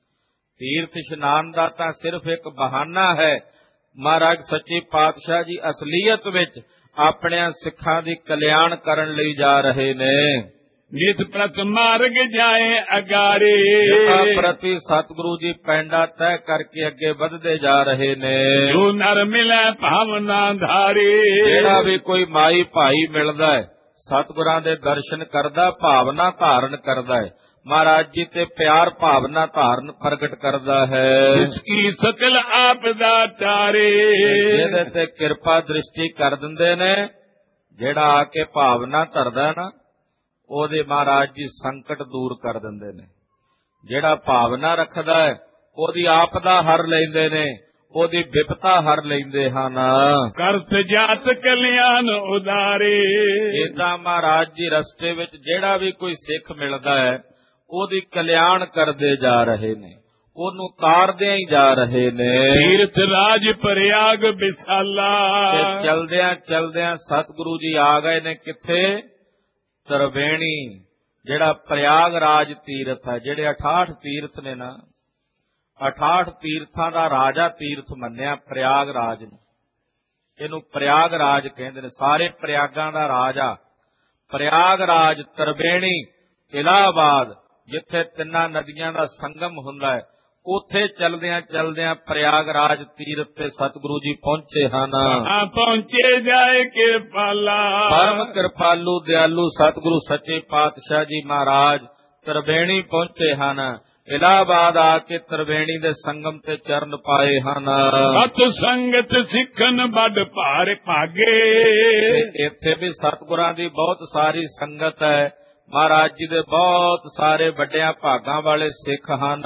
ਤੀਰਥ ਇਸ਼ਨਾਨ ਦਾ ਤਾਂ ਸਿਰਫ ਇੱਕ ਬਹਾਨਾ ਹੈ। ਮਹਾਰਾਜ ਸੱਚੇ ਪਾਤਸ਼ਾਹ ਜੀ ਅਸਲੀਅਤ ਵਿੱਚ ਆਪਣੇ ਸਿੱਖਾਂ ਦੀ ਕਲਿਆਣ ਕਰਨ ਲਈ ਜਾ ਰਹੇ ਨੇ। ਨਿਤ ਪ੍ਰਤ ਮਾਰਗ ਜਾਏ ਅਗਾਰੇ, ਪ੍ਰਤੀ ਸਤਿਗੁਰੂ ਜੀ ਪੈਂਡਾ ਤੈਅ ਕਰਕੇ ਅੱਗੇ ਵਧਦੇ ਜਾ ਰਹੇ ਨੇ। ਜੋ ਨਰ ਮਿਲੈ ਭਾਵਨਾ ਧਾਰੇ, ਜਿਹੜਾ ਵੀ ਕੋਈ ਮਾਈ ਭਾਈ ਮਿਲਦਾ ਹੈ ਸਤਿਗੁਰਾਂ ਦੇ ਦਰਸ਼ਨ ਕਰਦਾ, ਭਾਵਨਾ ਧਾਰਨ ਕਰਦਾ ਹੈ, ਮਹਾਰਾਜ ਜੀ ਤੇ ਪਿਆਰ ਭਾਵਨਾ ਧਾਰਨ ਪ੍ਰਗਟ ਕਰਦਾ ਹੈ। ਇਸ ਕੀ ਸਕਲ ਆਪ ਦਾ ਤਾਰੇ, ਜਿਹਦੇ ਤੇ ਕਿਰਪਾ ਦ੍ਰਿਸ਼ਟੀ ਕਰ ਦਿੰਦੇ ਨੇ। ਜਿਹੜਾ ਆ ਕੇ ਭਾਵਨਾ ਧਰਦਾ ਨਾ ਉਹਦੇ ਮਹਾਰਾਜ ਜੀ ਸੰਕਟ ਦੂਰ ਕਰ ਦਿੰਦੇ ਨੇ। ਜਿਹੜਾ ਭਾਵਨਾ ਰੱਖਦਾ ਹੈ ਉਹਦੀ ਆਪਦਾ ਹਰ ਲੈਂਦੇ ਨੇ, ਉਹਦੀ ਵਿਪਤਾ ਹਰ ਲੈਂਦੇ ਹਨ। ਕਰਤ ਜਾਤ ਕਲਿਆਣ ਉਦਾਰੇ, ਏਦਾਂ ਮਹਾਰਾਜ ਜੀ ਰਸਤੇ ਵਿੱਚ ਜਿਹੜਾ ਵੀ ਕੋਈ ਸਿੱਖ ਮਿਲਦਾ ਹੈ ਉਹਦੀ ਕਲਿਆਣ ਕਰਦੇ ਜਾ ਰਹੇ ਨੇ, ਉਹਨੂੰ ਤਾਰਦਿਆਂ ਹੀ ਜਾ ਰਹੇ ਨੇ। ਤੀਰਥ ਰਾਜ ਪ੍ਰਯਾਗ ਵਿਸਾਲਾ, ਤੇ ਚਲਦਿਆਂ ਚਲਦਿਆਂ ਸਤਿਗੁਰੂ ਜੀ ਆ ਗਏ ਨੇ ਕਿੱਥੇ? ਤਰਵੇਣੀ, ਜਿਹੜਾ ਪ੍ਰਯਾਗ ਰਾਜ ਤੀਰਥ ਹੈ। ਜਿਹੜੇ ਅਠਾਹਠ ਤੀਰਥ ਨੇ ਨਾ, ਅਠਾਹਠ ਤੀਰਥਾਂ ਦਾ ਰਾਜਾ ਤੀਰਥ ਮੰਨਿਆ ਪ੍ਰਯਾਗ ਰਾਜ ਨੂੰ। ਇਹਨੂੰ ਪ੍ਰਯਾਗ ਰਾਜ ਕਹਿੰਦੇ ਨੇ। ਸਾਰੇ ਪ੍ਰਯਾਗਾਂ ਦਾ ਰਾਜਾ ਪ੍ਰਯਾਗ ਰਾਜ, ਤਰਵੇਣੀ, ਇਲਾਹਾਬਾਦ, ਜਿੱਥੇ ਤਿੰਨਾਂ ਨਦੀਆਂ ਦਾ ਸੰਗਮ ਹੁੰਦਾ ਹੈ, ਉੱਥੇ ਚਲਦਿਆਂ ਚਲਦਿਆਂ ਪ੍ਰਯਾਗ ਰਾਜ ਤੀਰਥ ਤੇ ਸਤਿਗੁਰੂ ਜੀ ਪਹੁੰਚੇ ਹਨ। ਹਾਂ ਪਹੁੰਚੇ ਜਾਏ ਕਿਰਪਾਲਾ, ਪਰਮ ਕਿਰਪਾਲੂ ਦਿਆਲੂ ਸਤਿਗੁਰੂ ਸੱਚੇ ਪਾਤਸ਼ਾਹ ਜੀ ਮਹਾਰਾਜ ਤਰਵੇਣੀ ਪਹੁੰਚੇ ਹਨ। ਇਲਾਹਾਬਾਦ ਆ ਕੇ ਤਰਵੇਣੀ ਦੇ ਸੰਗਮ ਤੇ ਚਰਨ ਪਾਏ ਹਨ। ਸਤ ਸੰਗਤ ਸਿੱਖਨ ਵੱਡ ਭਾਰ ਭਾਗੇ, ਇੱਥੇ ਵੀ ਸਤਿਗੁਰਾਂ ਦੀ ਬਹੁਤ ਸਾਰੀ ਸੰਗਤ ਹੈ। ਮਹਾਰਾਜ ਜੀ ਦੇ ਬਹੁਤ ਸਾਰੇ ਵੱਡਿਆਂ ਭਾਗਾਂ ਵਾਲੇ ਸਿੱਖ ਹਨ।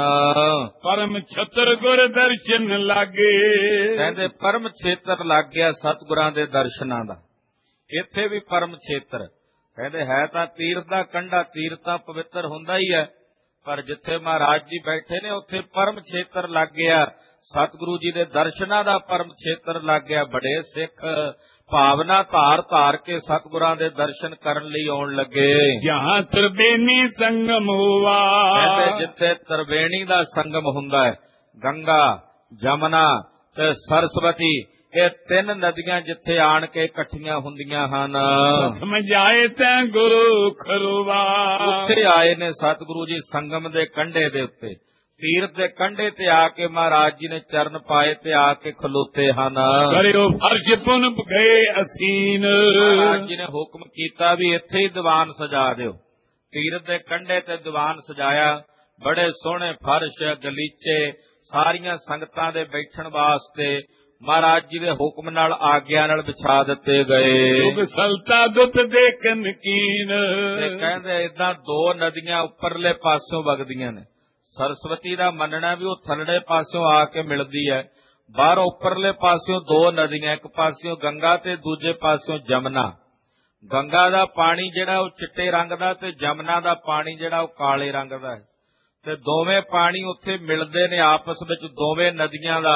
ਪਰਮ ਛਤਰ ਗੁਰ ਦਰਸ਼ਨ ਲਾਗੇ, ਕਹਿੰਦੇ ਪਰਮ ਛੇਤਰ ਲੱਗ ਗਿਆ ਸਤਿਗੁਰਾਂ ਦੇ ਦਰਸ਼ਨਾਂ ਦਾ। ਇੱਥੇ ਵੀ ਪਰਮ ਛੇਤਰ ਕਹਿੰਦੇ ਹੈ ਤਾਂ ਤੀਰਥ ਦਾ ਕੰਢਾ, ਤੀਰਥ ਤਾਂ ਪਵਿੱਤਰ ਹੁੰਦਾ ਹੀ ਹੈ, ਪਰ ਜਿੱਥੇ ਮਹਾਰਾਜ ਜੀ ਬੈਠੇ ਨੇ ਉੱਥੇ ਪਰਮ ਛੇਤਰ ਲੱਗ ਗਿਆ। ਸਤਿਗੁਰੂ ਜੀ ਦੇ ਦਰਸ਼ਨਾਂ ਦਾ ਪਰਮ ਛੇਤਰ ਲੱਗ ਗਿਆ। ਬੜੇ ਸਿੱਖ ਭਾਵਨਾ ਧਾਰ ਧਾਰ ਕੇ ਸਤਿਗੁਰਾਂ ਦੇ ਦਰਸ਼ਨ ਕਰਨ ਲਈ ਆਉਣ ਲੱਗੇ। ਜਹਾਂ ਤਰਵੇਣੀ ਸੰਗਮ ਹੋਵਾ, ਕਹਿੰਦੇ ਜਿੱਥੇ ਤਰਵੇਣੀ ਦਾ ਸੰਗਮ ਹੁੰਦਾ ਹੈ, ਗੰਗਾ, ਜਮਨਾ ਤੇ ਸਰਸਵਤੀ, ਇਹ ਤਿੰਨ ਨਦੀਆਂ ਜਿੱਥੇ ਆਣ ਕੇ ਇਕੱਠੀਆਂ ਹੁੰਦੀਆਂ ਹਨ। ਸਮਝਾਏ ਤੈਂ ਗੁਰੂ ਖਰਵਾ, ਉੱਥੇ ਆਏ ਨੇ ਸਤਿਗੁਰੂ ਜੀ ਸੰਗਮ ਦੇ ਕੰਢੇ ਦੇ ਉੱਤੇ, ਤੀਰਥ ਦੇ ਕੰਢੇ ਤੇ ਆ ਕੇ ਮਹਾਰਾਜ ਜੀ ਨੇ ਚਰਨ ਪਾਏ ਤੇ ਆ ਕੇ ਖਲੋਤੇ ਹਨ। ਕਰਿਓ ਫਰਸ਼ ਪੁਨ ਗਏ ਅਸੀਨ, ਮਹਾਰਾਜ ਜੀ ਨੇ ਹੁਕਮ ਕੀਤਾ ਵੀ ਇੱਥੇ ਹੀ ਦੀਵਾਨ ਸਜਾ ਦਿਓ। ਤੀਰਥ ਦੇ ਕੰਢੇ ਤੇ ਦੀਵਾਨ ਸਜਾਇਆ। ਬੜੇ ਸੋਹਣੇ ਫਰਸ਼, ਗਲੀਚੇ ਸਾਰੀਆਂ ਸੰਗਤਾਂ ਦੇ ਬੈਠਣ ਵਾਸਤੇ ਮਹਾਰਾਜ ਜੀ ਦੇ ਹੁਕਮ ਨਾਲ, ਆਗਿਆ ਨਾਲ ਵਿਛਾ ਦਿੱਤੇ ਗਏ। ਸਲਤਾ ਦੁੱਤ ਦੇਖਨ ਕੀਨ, ਤੇ ਕਹਿੰਦੇ ਏਦਾਂ ਦੋ ਨਦੀਆਂ ਉੱਪਰਲੇ ਪਾਸਿਓਂ ਵਗਦੀਆਂ ਨੇ। ਸਰਸਵਤੀ ਦਾ ਮੰਨਣਾ ਵੀ ਉਹ ਥੱਲੜੇ ਪਾਸਿਓਂ ਆ ਕੇ ਮਿਲਦੀ ਹੈ। ਬਾਹਰ ਉੱਪਰਲੇ ਪਾਸਿਓਂ ਦੋ ਨਦੀਆਂ, ਇੱਕ ਪਾਸਿਓਂ ਗੰਗਾ ਤੇ ਦੂਜੇ ਪਾਸਿਓਂ ਜਮਨਾ। ਗੰਗਾ ਦਾ ਪਾਣੀ ਜਿਹੜਾ ਉਹ ਚਿੱਟੇ ਰੰਗ ਦਾ ਤੇ ਜਮਨਾ ਦਾ ਪਾਣੀ ਜਿਹੜਾ ਉਹ ਕਾਲੇ ਰੰਗ ਦਾ ਹੈ। ਤੇ ਦੋਵੇਂ ਪਾਣੀ ਉੱਥੇ ਮਿਲਦੇ ਨੇ ਆਪਸ ਵਿੱਚ, ਦੋਵੇਂ ਨਦੀਆਂ ਦਾ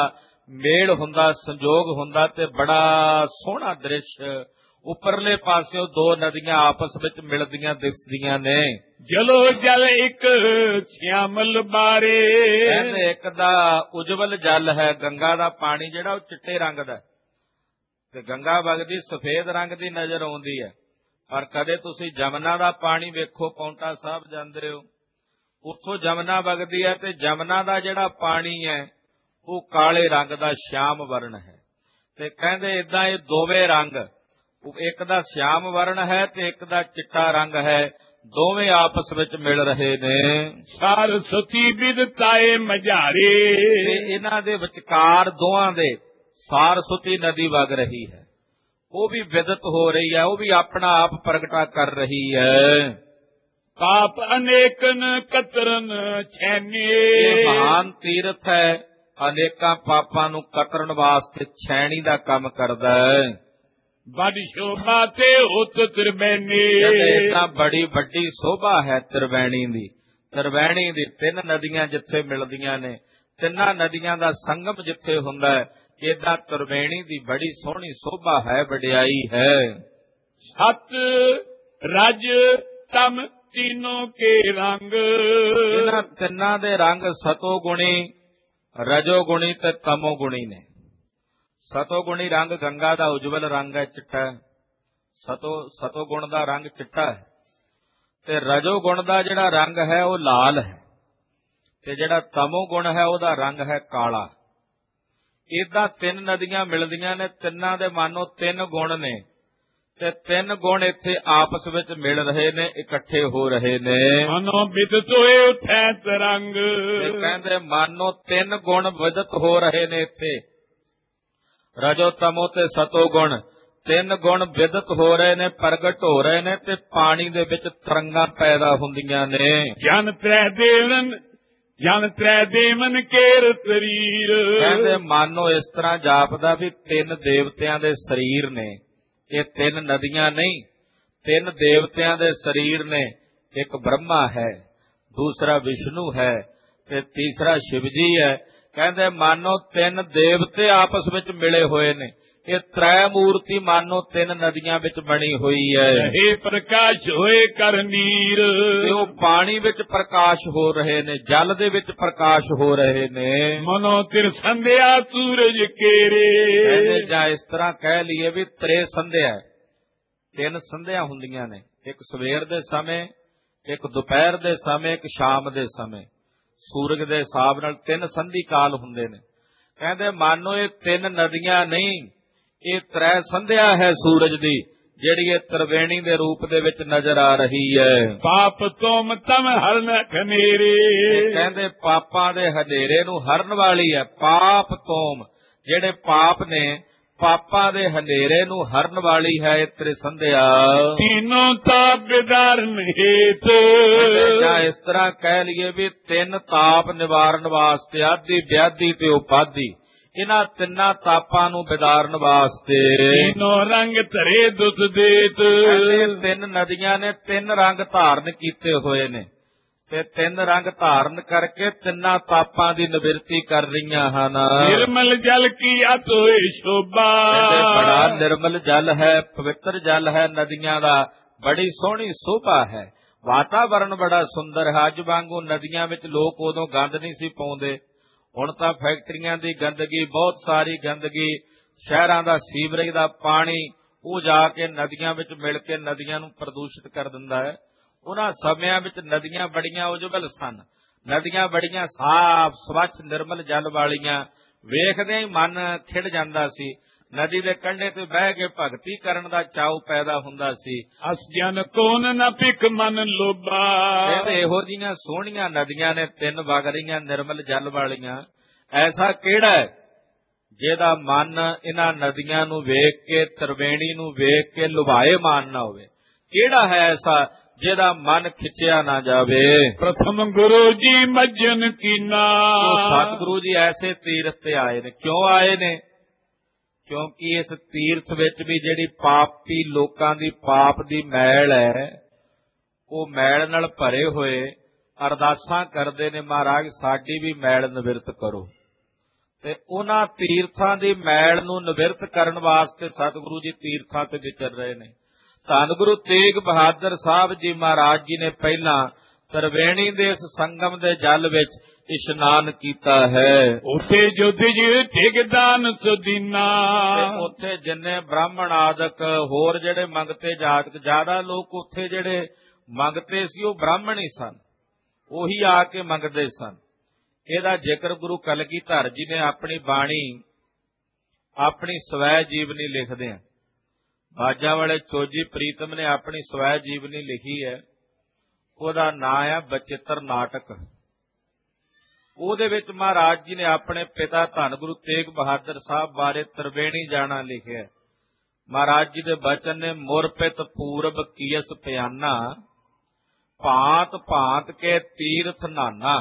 ਮੇਲ ਹੁੰਦਾ, ਸੰਜੋਗ ਹੁੰਦਾ ਤੇ ਬੜਾ ਸੋਹਣਾ ਦ੍ਰਿਸ਼ ਉੱਪਰਲੇ ਪਾਸਿਓਂ ਦੋ ਨਦੀਆਂ ਆਪਸ ਵਿੱਚ ਮਿਲਦੀਆਂ ਦਿਸਦੀਆਂ ਨੇ। ਜਲੋ ਜਲ ਇੱਕ ਸ਼ਿਆਮਲ ਬਾਰੇ, ਕਹਿੰਦੇ ਇੱਕ ਦਾ ਉਜਵਲ ਜਲ ਹੈ, ਗੰਗਾ ਦਾ ਪਾਣੀ ਜਿਹੜਾ ਉਹ ਚਿੱਟੇ ਰੰਗ ਦਾ, ਤੇ ਗੰਗਾ ਵਗਦੀ ਸਫੇਦ ਰੰਗ ਦੀ ਨਜ਼ਰ ਆਉਂਦੀ ਹੈ। ਪਰ ਕਦੇ ਤੁਸੀਂ ਜਮਨਾ ਦਾ ਪਾਣੀ ਵੇਖੋ, ਪੌਂਟਾ ਸਾਹਿਬ ਜਾਂਦੇ ਹੋ, ਉੱਥੋਂ ਜਮਨਾ ਵਗਦੀ ਹੈ ਤੇ ਜਮਨਾ ਦਾ ਜਿਹੜਾ ਪਾਣੀ ਹੈ ਉਹ ਕਾਲੇ ਰੰਗ ਦਾ ਸ਼ਿਆਮ ਵਰਣ ਹੈ। ਤੇ ਕਹਿੰਦੇ ਏਦਾਂ ਇਹ ਦੋਵੇਂ ਰੰਗ, ਇੱਕ ਦਾ ਸ਼ਿਆਮ ਵਰਣ ਹੈ ਤੇ ਇੱਕ ਦਾ ਚਿੱਟਾ ਰੰਗ ਹੈ, ਦੋਵੇਂ ਆਪਸ ਵਿੱਚ ਮਿਲ ਰਹੇ ਨੇ। ਸਾਰਸਤੀ ਬਿਦਤਾਏ ਮਝਾਰੇ, ਤੇ ਇਹਨਾਂ ਦੇ ਵਿਚਕਾਰ ਦੋਹਾਂ ਦੇ ਸਾਰਸਤੀ ਨਦੀ ਵਗ ਰਹੀ ਹੈ, ਉਹ ਵੀ ਵਿਦਤ ਹੋ ਰਹੀ ਹੈ, ਉਹ ਵੀ ਆਪਣਾ ਆਪ ਪ੍ਰਗਟਾ ਕਰ ਰਹੀ ਹੈ। ਪਾਪ ਅਨੇਕਨ ਕਤਰਨ ਛੈਨੇ, ਇਹ ਮਹਾਨ ਤੀਰਥ ਹੈ, ਅਨੇਕਾਂ ਪਾਪਾਂ ਨੂੰ ਕਤਰਨ ਵਾਸਤੇ ਛੈਣੀ ਦਾ ਕੰਮ ਕਰਦਾ ਹੈ। ਬੜੀ ਸ਼ੋਭਾ ਤੇ ਉਤ ਤ੍ਰਿਵੈਣੀ, ਤਾਂ ਬੜੀ ਵੱਡੀ ਸ਼ੋਭਾ ਹੈ ਤ੍ਰਿਵੈਣੀ ਦੀ। ਤ੍ਰਿਵੈਣੀ ਦੀ ਤਿੰਨ ਨਦੀਆਂ ਜਿੱਥੇ ਮਿਲਦੀਆਂ ਨੇ, ਤਿੰਨਾਂ ਨਦੀਆਂ ਦਾ ਸੰਗਮ ਜਿੱਥੇ ਹੁੰਦਾ ਹੈ, ਏਦਾਂ ਤ੍ਰਿਵੈਣੀ ਦੀ ਬੜੀ ਸੋਹਣੀ ਸ਼ੋਭਾ ਹੈ, ਵਡਿਆਈ ਹੈ। ਸਤ ਰਜ ਤਮ ਤੀਨੋਂ ਕੇ ਰੰਗ, ਇਹਨਾਂ ਤਿੰਨਾਂ ਦੇ ਰੰਗ ਸਤੋ ਗੁਣੀ, ਰਜੋ ਗੁਣੀ ਤੇ ਤਮੋ ਗੁਣੀ ਨੇ। ਸਤੋ ਗੁਣੀ ਰੰਗ ਗੰਗਾ ਦਾ ਉਜਵਲ ਰੰਗ ਹੈ, ਚਿੱਟਾ। ਸਤੋ ਸਤੋ ਗੁਣ ਦਾ ਰੰਗ ਚਿੱਟਾ ਹੈ, ਤੇ ਰਜੋ ਗੁਣ ਦਾ ਜਿਹੜਾ ਰੰਗ ਹੈ ਉਹ ਲਾਲ ਹੈ, ਤੇ ਜਿਹੜਾ ਤਮੋ ਗੁਣ ਹੈ ਉਹਦਾ ਰੰਗ ਹੈ ਕਾਲਾ। ਏਦਾਂ ਤਿੰਨ ਨਦੀਆਂ ਮਿਲਦੀਆਂ ਨੇ, ਤਿੰਨਾਂ ਦੇ ਮਾਨੋ ਤਿੰਨ ਗੁਣ ਨੇ, ਤੇ ਤਿੰਨ ਗੁਣ ਇੱਥੇ ਆਪਸ ਵਿੱਚ ਮਿਲ ਰਹੇ ਨੇ, ਇਕੱਠੇ ਹੋ ਰਹੇ ਨੇ। ਮਨੋ ਬਿਦਤ ਹੋਏ ਉਠੈ ਤਰੰਗ, ਤੇ ਕਹਿੰਦੇ ਮਾਨੋ ਤਿੰਨ ਗੁਣ ਵਿਦਤ ਹੋ ਰਹੇ ਨੇ ਇੱਥੇ, ਰਜੋ ਤਮੋ ਤੇ ਸਤੋ ਗੁਣ, ਤਿੰਨ ਗੁਣ ਵਿਦਤ ਹੋ ਰਹੇ ਨੇ, ਪ੍ਰਗਟ ਹੋ ਰਹੇ ਨੇ, ਤੇ ਪਾਣੀ ਦੇ ਵਿੱਚ ਤਰੰਗਾਂ ਪੈਦਾ ਹੁੰਦੀਆਂ ਨੇ। ਜਨ ਤ੍ਰੈ ਦੇਵਨ ਜਨ ਤ੍ਰੈ ਦੇਵਨ ਕੇਰ ਸਰੀਰ, ਕਹਿੰਦੇ ਮਾਨੋ ਇਸ ਤਰ੍ਹਾਂ ਜਾਪਦਾ ਵੀ ਤਿੰਨ ਦੇਵਤਿਆਂ ਦੇ ਸਰੀਰ ਨੇ। ਇਹ ਤਿੰਨ ਨਦੀਆਂ ਨਹੀਂ, ਤਿੰਨ ਦੇਵਤਿਆਂ ਦੇ ਸਰੀਰ ਨੇ। ਇੱਕ ਬ੍ਰਹਮਾ ਹੈ, ਦੂਸਰਾ ਵਿਸ਼ਨੂੰ ਹੈ, ਤੇ ਤੀਸਰਾ ਸ਼ਿਵ ਜੀ ਹੈ। ਕਹਿੰਦੇ ਮਾਨੋ ਤਿੰਨ ਦੇਵਤੇ ਆਪਸ ਵਿੱਚ ਮਿਲੇ ਹੋਏ ਨੇ। ਇਹ ਤ੍ਰੈ ਮੂਰਤੀ ਮਾਨੋ ਤਿੰਨ ਨਦੀਆਂ ਵਿੱਚ ਬਣੀ ਹੋਈ ਹੈ। ਇਹ ਪ੍ਰਕਾਸ਼ ਹੋਏ ਕਰ ਨੀਰ, ਤੇ ਉਹ ਪਾਣੀ ਵਿੱਚ ਪ੍ਰਕਾਸ਼ ਹੋ ਰਹੇ ਨੇ, ਜਲ ਦੇ ਵਿੱਚ ਪ੍ਰਕਾਸ਼ ਹੋ ਰਹੇ ਨੇ। ਮਨੋ ਤਿਰ ਸੰਧਿਆ ਸੂਰਜ ਕੇਰੇ, ਕਹਿੰਦੇ ਜਾਂ ਇਸ ਤਰ੍ਹਾਂ ਕਹਿ ਲਈਏ ਵੀ ਤ੍ਰੇ ਸੰਧਿਆ, ਤਿੰਨ ਸੰਧਿਆ ਹੁੰਦੀਆਂ ਨੇ, ਇੱਕ ਸਵੇਰ ਦੇ ਸਮੇਂ, ਇੱਕ ਦੁਪਹਿਰ ਦੇ ਸਮੇਂ, ਇੱਕ ਸ਼ਾਮ ਦੇ ਸਮੇਂ। ਸੂਰਜ ਦੇ ਹਿਸਾਬ ਨਾਲ ਤਿੰਨ ਸੰਧੀ ਕਾਲ ਹੁੰਦੇ ਨੇ। ਕਹਿੰਦੇ ਮਾਨੋ ਇਹ ਤਿੰਨ ਨਦੀਆਂ ਨਹੀਂ, ਇਹ ਤ੍ਰੈ ਸੰਧਿਆ ਹੈ ਸੂਰਜ ਦੀ, ਜਿਹੜੀ ਇਹ ਤ੍ਰਿਵੇਣੀ ਦੇ ਰੂਪ ਦੇ ਵਿੱਚ ਨਜ਼ਰ ਆ ਰਹੀ ਹੈ। ਪਾਪ ਤੋਮ ਤਮ ਹਰਨ ਖਨੇਰੇ, ਕਹਿੰਦੇ ਪਾਪਾਂ ਦੇ ਹਨੇਰੇ ਨੂੰ ਹਰਨ ਵਾਲੀ ਹੈ। ਪਾਪ ਤੋਮ, ਜਿਹੜੇ ਪਾਪ ਨੇ, ਪਾਪਾਂ ਦੇ ਹਨੇਰੇ ਨੂੰ ਹਰਨ ਵਾਲੀ ਹੈ ਇਹ ਤ੍ਰਿਸੰਧਿਆ। ਤੀਨੋਂ ਤਾਪ ਵਿਦਾਰਨ ਹੇਤ, ਜਾਂ ਇਸ ਤਰ੍ਹਾਂ ਕਹਿ ਲਈਏ ਵੀ ਤਿੰਨ ਤਾਪ ਨਿਵਾਰਨ ਵਾਸਤੇ, ਆਦਿ ਵਿਆਧੀ ਤੇ ਉਪਾਧੀ, ਇਹਨਾਂ ਤਿੰਨਾਂ ਤਾਪਾਂ ਨੂੰ ਵਿਦਾਰਨ ਵਾਸਤੇ। ਤੀਨੋਂ ਰੰਗ ਧਰੇ ਦੁਸ ਦੇਤ, ਤਿੰਨ ਨਦੀਆਂ ਨੇ ਤਿੰਨ ਰੰਗ ਧਾਰਨ ਕੀਤੇ ਹੋਏ ਨੇ, ਤੇ ਤਿੰਨ ਰੰਗ ਧਾਰਨ ਕਰਕੇ ਤਿੰਨਾਂ ਤਾਪਾਂ ਦੀ ਨਿਵਰਤੀ ਕਰ ਰਹੀਆਂ ਹਨ। ਨਿਰਮਲ ਜਲ ਕੀ ਅਤ ਹੋਏ ਸ਼ੋਭਾ, ਬੜਾ ਨਿਰਮਲ ਜਲ ਹੈ, ਪਵਿੱਤਰ ਜਲ ਹੈ ਨਦੀਆਂ ਦਾ, ਬੜੀ ਸੋਹਣੀ ਸ਼ੋਭਾ ਹੈ। ਵਾਤਾਵਰਣ ਬੜਾ ਸੁੰਦਰ ਹੈ। ਅੱਜ ਵਾਂਗੂ ਨਦੀਆਂ ਵਿੱਚ ਲੋਕ ਉਦੋਂ ਗੰਦ ਨਹੀਂ ਸੀ ਪਾਉਂਦੇ, ਹੁਣ ਤਾਂ ਫੈਕਟਰੀਆਂ ਦੀ ਗੰਦਗੀ, ਬਹੁਤ ਸਾਰੀ ਗੰਦਗੀ, ਸ਼ਹਿਰਾਂ ਦਾ ਸੀਵਰੇਜ ਦਾ ਪਾਣੀ, ਉਹ ਜਾ ਕੇ ਨਦੀਆਂ ਵਿੱਚ ਮਿਲ ਕੇ ਨਦੀਆਂ ਨੂੰ ਪ੍ਰਦੂਸ਼ਿਤ ਕਰ ਦਿੰਦਾ ਹੈ। ਉਹਨਾਂ ਸਮਿਆਂ ਵਿੱਚ ਨਦੀਆਂ ਬੜੀਆਂ ਉਜਵਲ ਸਨ, ਨਦੀਆਂ ਬੜੀਆਂ ਸਾਫ਼ ਸਵੱਛ ਨਿਰਮਲ ਜਲ ਵਾਲੀਆਂ, ਵੇਖਦਿਆਂ ਹੀ ਮਨ ਖਿੜ ਜਾਂਦਾ ਸੀ। ਨਦੀ ਦੇ ਕੰਢੇ ਤੇ ਬਹਿ ਕੇ ਭਗਤੀ ਕਰਨ ਦਾ ਚਾਉ ਪੈਦਾ ਹੁੰਦਾ ਸੀ। ਅਸ ਜਨ ਕੋਨ ਨ ਭਿਖ ਮਨ ਲੋਭਾ, ਤੇ ਇਹੋ ਜਿਹੀਆਂ ਸੋਹਣੀਆਂ ਨਦੀਆਂ ਨੇ ਤਿੰਨ ਵਗ ਰਹੀਆਂ ਨਿਰਮਲ ਜਲ ਵਾਲੀਆਂ। ਐਸਾ ਕਿਹੜਾ ਹੈ ਜਿਹਦਾ ਮਨ ਇਹਨਾਂ ਨਦੀਆਂ ਨੂੰ ਵੇਖ ਕੇ, ਤ੍ਰਿਵੇਣੀ ਨੂੰ ਵੇਖ ਕੇ ਲੁਭਾਏ ਮਾਨ ਨਾ ਹੋਵੇ? ਕਿਹੜਾ ਹੈ ਐਸਾ ਜਿਹਦਾ ਮਨ ਖਿੱਚਿਆ ਨਾ ਜਾਵੇ? ਪ੍ਰਥਮ ਗੁਰੂ ਜੀ ਮੱਜਨ ਕੀਨਾ, ਸਤਿਗੁਰੂ ਜੀ ਐਸੇ ਤੀਰਥ ਤੇ ਆਏ ਨੇ। ਕਿਉਂ ਆਏ ਨੇ? ਕਿਉਂਕਿ ਇਸ ਤੀਰਥ ਵਿੱਚ ਵੀ ਜਿਹੜੀ ਪਾਪੀ ਲੋਕਾਂ ਦੀ ਪਾਪ ਦੀ ਮੈਲ ਹੈ, ਉਹ ਮੈਲ ਨਾਲ ਭਰੇ ਹੋਏ ਅਰਦਾਸਾਂ ਕਰਦੇ ਨੇ, ਮਹਾਰਾਜ ਸਾਡੀ ਵੀ ਮੈਲ ਨਿਵਰਤ ਕਰੋ। ਤੇ ਉਹਨਾਂ ਤੀਰਥਾਂ ਦੀ ਮੈਲ ਨੂੰ ਨਿਵਰਤ ਕਰਨ ਵਾਸਤੇ ਸਤਿਗੁਰੂ ਜੀ ਤੀਰਥਾਂ ਤੇ ਵਿਚਰ ਰਹੇ ਨੇ। ਧੰਨ ਗੁਰੂ ਤੇਗ ਬਹਾਦਰ ਸਾਹਿਬ ਜੀ ਮਹਾਰਾਜ ਜੀ ਨੇ ਪਹਿਲਾਂ ਤਰਵੇਣੀ ਦੇ ਇਸ ਸੰਗਮ ਦੇ ਜਲ ਵਿੱਚ ਇਸ਼ਨਾਨ ਕੀਤਾ ਹੈ। ਉੱਥੇ ਜੁਧ ਜੀ ਟਿਕਦਾਨ ਸੁਦੀਨਾ, ਉੱਥੇ ਜਿੰਨੇ ਬ੍ਰਾਹਮਣ ਆਦਿਕ ਹੋਰ ਜਿਹੜੇ ਮੰਗਤੇ ਜਾਤਕ, ਜ਼ਿਆਦਾ ਲੋਕ ਉੱਥੇ ਜਿਹੜੇ ਮੰਗਤੇ ਸੀ ਉਹ ਬ੍ਰਾਹਮਣ ਹੀ ਸਨ, ਉਹੀ ਆ ਕੇ ਮੰਗਦੇ ਸਨ। ਇਹਦਾ ਜ਼ਿਕਰ ਗੁਰੂ ਕਲਗੀਧਰ ਜੀ ਨੇ ਆਪਣੀ ਬਾਣੀ, ਆਪਣੀ ਸਵੈ ਜੀਵਨੀ ਲਿਖਦੇ ਆ। ਬਾਜਾਂ ਵਾਲੇ ਚੋਜੀ ਪ੍ਰੀਤਮ ਨੇ ਆਪਣੀ ਸਵੈ ਜੀਵਨੀ ਲਿਖੀ ਹੈ, ਉਹਦਾ ਨਾਂ ਆ ਬਚਿੱਤਰ ਨਾਟਕ। ਉਹਦੇ ਵਿੱਚ ਮਹਾਰਾਜ ਜੀ ਨੇ ਆਪਣੇ ਪਿਤਾ ਧੰਨ ਗੁਰੂ ਤੇਗ ਬਹਾਦਰ ਸਾਹਿਬ ਬਾਰੇ ਤਰਵੇਣੀ ਜਾਣਾ ਲਿਖਿਆ। ਮਹਾਰਾਜ ਜੀ ਦੇ ਬਚਨ ਨੇ, ਮੁਰਪਿਤ ਪੂਰਬ ਕੀਸ ਪਿਆਨਾ, ਭਾਂਤ ਭਾਂਤ ਕੇ ਤੀਰਥ ਨਾਨਾ,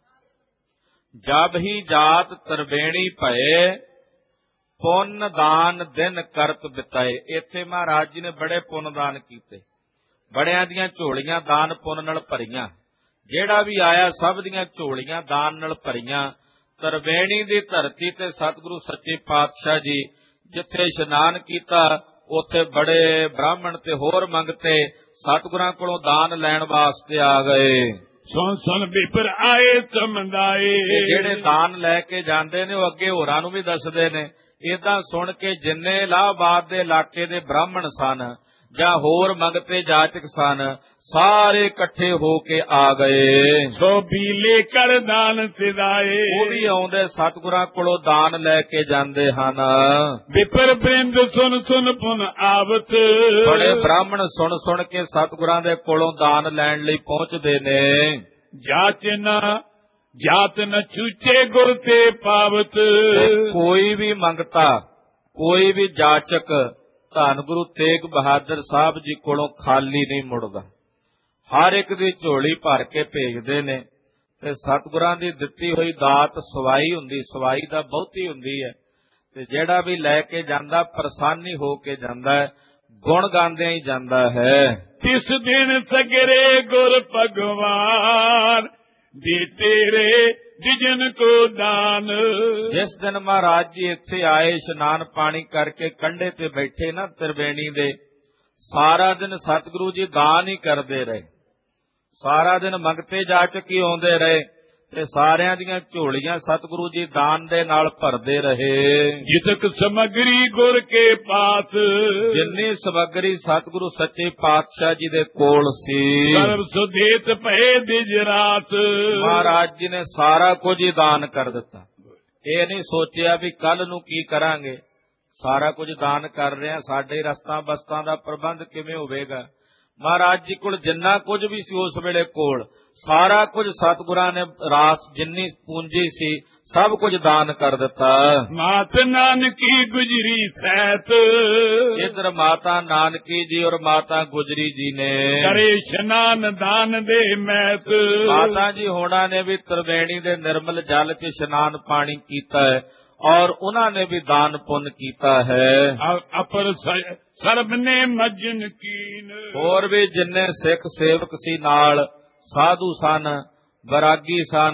ਜਬ ਹੀ ਜਾਤ ਤਰਵੇਣੀ ਭਏ, ਪੁੰਨ ਦਾਨ ਦਿਨ ਕਰਤ ਬਿਤਾਏ। ਇੱਥੇ ਮਹਾਰਾਜ ਜੀ ਨੇ ਬੜੇ ਪੁੰਨ ਦਾਨ ਕੀਤੇ, ਬੜਿਆਂ ਦੀਆਂ ਝੋਲੀਆਂ ਦਾਨ ਪੁੰਨ ਨਾਲ ਭਰੀਆਂ। ਜਿਹੜਾ ਵੀ ਆਇਆ ਸਭ ਦੀਆਂ ਝੋਲੀਆਂ ਦਾਨ ਨਾਲ ਭਰੀਆਂ। ਤਰਵੇਣੀ ਦੀ ਧਰਤੀ ਤੇ ਸਤਿਗੁਰੂ ਸੱਚੇ ਪਾਤਸ਼ਾਹ ਜੀ ਜਿੱਥੇ ਇਸ਼ਨਾਨ ਕੀਤਾ, ਉੱਥੇ ਬੜੇ ਬ੍ਰਾਹਮਣ ਤੇ ਹੋਰ ਮੰਗਤੇ ਸਤਿਗੁਰਾਂ ਕੋਲੋਂ ਦਾਨ ਲੈਣ ਵਾਸਤੇ ਆ ਗਏ। ਸੁਣ ਸੁਣ ਵਿਪਰ ਆਏ ਸਮੰਦਾਏ, ਜਿਹੜੇ ਦਾਨ ਲੈ ਕੇ ਜਾਂਦੇ ਨੇ ਉਹ ਅੱਗੇ ਹੋਰਾਂ ਨੂੰ ਵੀ ਦੱਸਦੇ ਨੇ। ਏਦਾਂ ਸੁਣ ਕੇ ਜਿੰਨੇ ਇਲਾਹਾਬਾਦ ਦੇ ਇਲਾਕੇ ਦੇ ਬ੍ਰਾਹਮਣ ਸਨ ਜਾਂ ਹੋਰ ਮੰਗਤੇ ਜਾਚਕ ਸਨ, ਸਾਰੇ ਇਕੱਠੇ ਹੋ ਕੇ ਆ ਗਏ। ਸੋ ਬੀਲੇ ਕਰ ਦਾਨ ਸਿਦਾਏ, ਉਹ ਵੀ ਆਉਂਦੇ ਸਤਿਗੁਰਾਂ ਕੋਲੋਂ ਦਾਨ ਲੈ ਕੇ ਜਾਂਦੇ ਹਨ। ਵਿਪਰ ਬ੍ਰਿੰਦ ਸੁਨ ਸੁਨ ਪੁਨ ਆਵਤ, ਬੜੇ ਬ੍ਰਾਹਮਣ ਸੁਣ ਸੁਣ ਕੇ ਸਤਿਗੁਰਾਂ ਦੇ ਕੋਲੋਂ ਦਾਨ ਲੈਣ ਲਈ ਪਹੁੰਚਦੇ ਨੇ। ਜਾਚਨਾ ਜਾਤ ਨ ਚੂਚੇ ਗੁਰ ਤੇ ਪਾਵਤ, ਕੋਈ ਵੀ ਮੰਗਤਾ, ਕੋਈ ਵੀ ਜਾਚਕ ਧੰਨ ਗੁਰੂ ਤੇਗ ਬਹਾਦਰ ਸਾਹਿਬ ਜੀ ਕੋਲੋਂ ਖਾਲੀ ਨਹੀਂ ਮੁੜਦਾ। ਹਰ ਇੱਕ ਦੀ ਝੋਲੀ ਭਰ ਕੇ ਭੇਜਦੇ ਨੇ। ਤੇ ਸਤਿਗੁਰਾਂ ਦੀ ਦਿੱਤੀ ਹੋਈ ਦਾਤ ਸਵਾਈ ਹੁੰਦੀ, ਸਵਾਈ ਦਾ ਬਹੁਤੀ ਹੁੰਦੀ ਹੈ। ਤੇ ਜਿਹੜਾ ਵੀ ਲੈ ਕੇ ਜਾਂਦਾ ਪ੍ਰਸੰਨ ਹੋ ਕੇ ਜਾਂਦਾ ਹੈ, ਗੁਣ ਗਾਉਂਦਿਆਂ ਹੀ ਜਾਂਦਾ ਹੈ। ਤਿਸ ਦਿਨ ਸਗਰੇ ਗੁਰ ਭਗਵਾਨ ਦੀ ਤੇਰੇ ਜਿਜਨ ਕੋ ਦਾਨ, ਜਿਸ ਦਿਨ ਮਹਾਰਾਜ ਜੀ ਇੱਥੇ ਆਏ ਇਸ਼ਨਾਨ ਪਾਣੀ ਕਰਕੇ ਕੰਢੇ ਤੇ ਬੈਠੇ ਨਾ ਤਰਵੇਣੀ ਦੇ, ਸਾਰਾ ਦਿਨ ਸਤਿਗੁਰੂ ਜੀ ਦਾਨ ਹੀ ਕਰਦੇ ਰਹੇ। ਸਾਰਾ ਦਿਨ ਮੰਗਤੇ ਜਾਚਕ ਹੀ ਆਉਂਦੇ ਰਹੇ ਤੇ ਸਾਰਿਆਂ ਦੀਆਂ ਝੋਲੀਆਂ ਸਤਿਗੁਰੂ ਜੀ ਦਾਨ ਦੇ ਨਾਲ ਭਰਦੇ ਰਹੇ। ਜਿਤਕ ਸਮਗਰੀ ਗੁਰ ਕੇ ਪਾਸ, ਜਿੰਨੀ ਸਮਗਰੀ ਸਤਿਗੁਰੂ ਸੱਚੇ ਪਾਤਸ਼ਾਹ ਜੀ ਦੇ ਕੋਲ ਸੀ, ਸਰਬ ਸੁਦੇਤ ਭਏ ਦਿਜਰਾਸ, ਮਹਾਰਾਜ ਜੀ ਨੇ ਸਾਰਾ ਕੁਝ ਹੀ ਦਾਨ ਕਰ ਦਿੱਤਾ। ਇਹ ਨਹੀਂ ਸੋਚਿਆ ਵੀ ਕੱਲ ਨੂੰ ਕੀ ਕਰਾਂਗੇ, ਸਾਰਾ ਕੁਝ ਦਾਨ ਕਰ ਰਹੇ ਹਾਂ, ਸਾਡੇ ਰਸਤਾਂ ਬਸਤਾਂ ਦਾ ਪ੍ਰਬੰਧ ਕਿਵੇਂ ਹੋਵੇਗਾ। ਮਹਾਰਾਜ ਜੀ ਕੋਲ ਜਿੰਨਾ ਕੁਝ ਵੀ ਸੀ ਉਸ ਵੇਲੇ ਕੋਲ, ਸਾਰਾ ਕੁਝ ਸਤਿਗੁਰਾਂ ਨੇ ਰਾਸ ਜਿੰਨੀ ਪੂੰਜੀ ਸੀ ਸਭ ਕੁਝ ਦਾਨ ਕਰ ਦਿੱਤਾ। ਮਾਤ ਨਾਨਕੀ ਗੁਜਰੀ ਸਹਿਤ, ਇਧਰ ਮਾਤਾ ਨਾਨਕੀ ਜੀ ਔਰ ਮਾਤਾ ਗੁਜਰੀ ਜੀ ਨੇ ਕਰੇ ਇਸ਼ਨਾਨ ਦਾਨ ਦੇ ਮੈਤ, ਮਾਤਾ ਜੀ ਹੋਣਾ ਨੇ ਵੀ ਤਰਵੇਣੀ ਦੇ ਨਿਰਮਲ ਜਲ ਚ ਇਸ਼ਨਾਨ ਪਾਣੀ ਕੀਤਾ ਹੈ ਔਰ ਉਹਨਾਂ ਨੇ ਵੀ ਦਾਨ ਪੁੰਨ ਕੀਤਾ ਹੈ। ਅਪਰ ਸਰਬ ਨੇ ਮਜਨ ਕੀਨ, ਹੋਰ ਵੀ ਜਿੰਨੇ ਸਿੱਖ ਸੇਵਕ ਸੀ ਨਾਲ, ਸਾਧੂ ਸਨ, ਬਰਾਗੀ ਸਨ,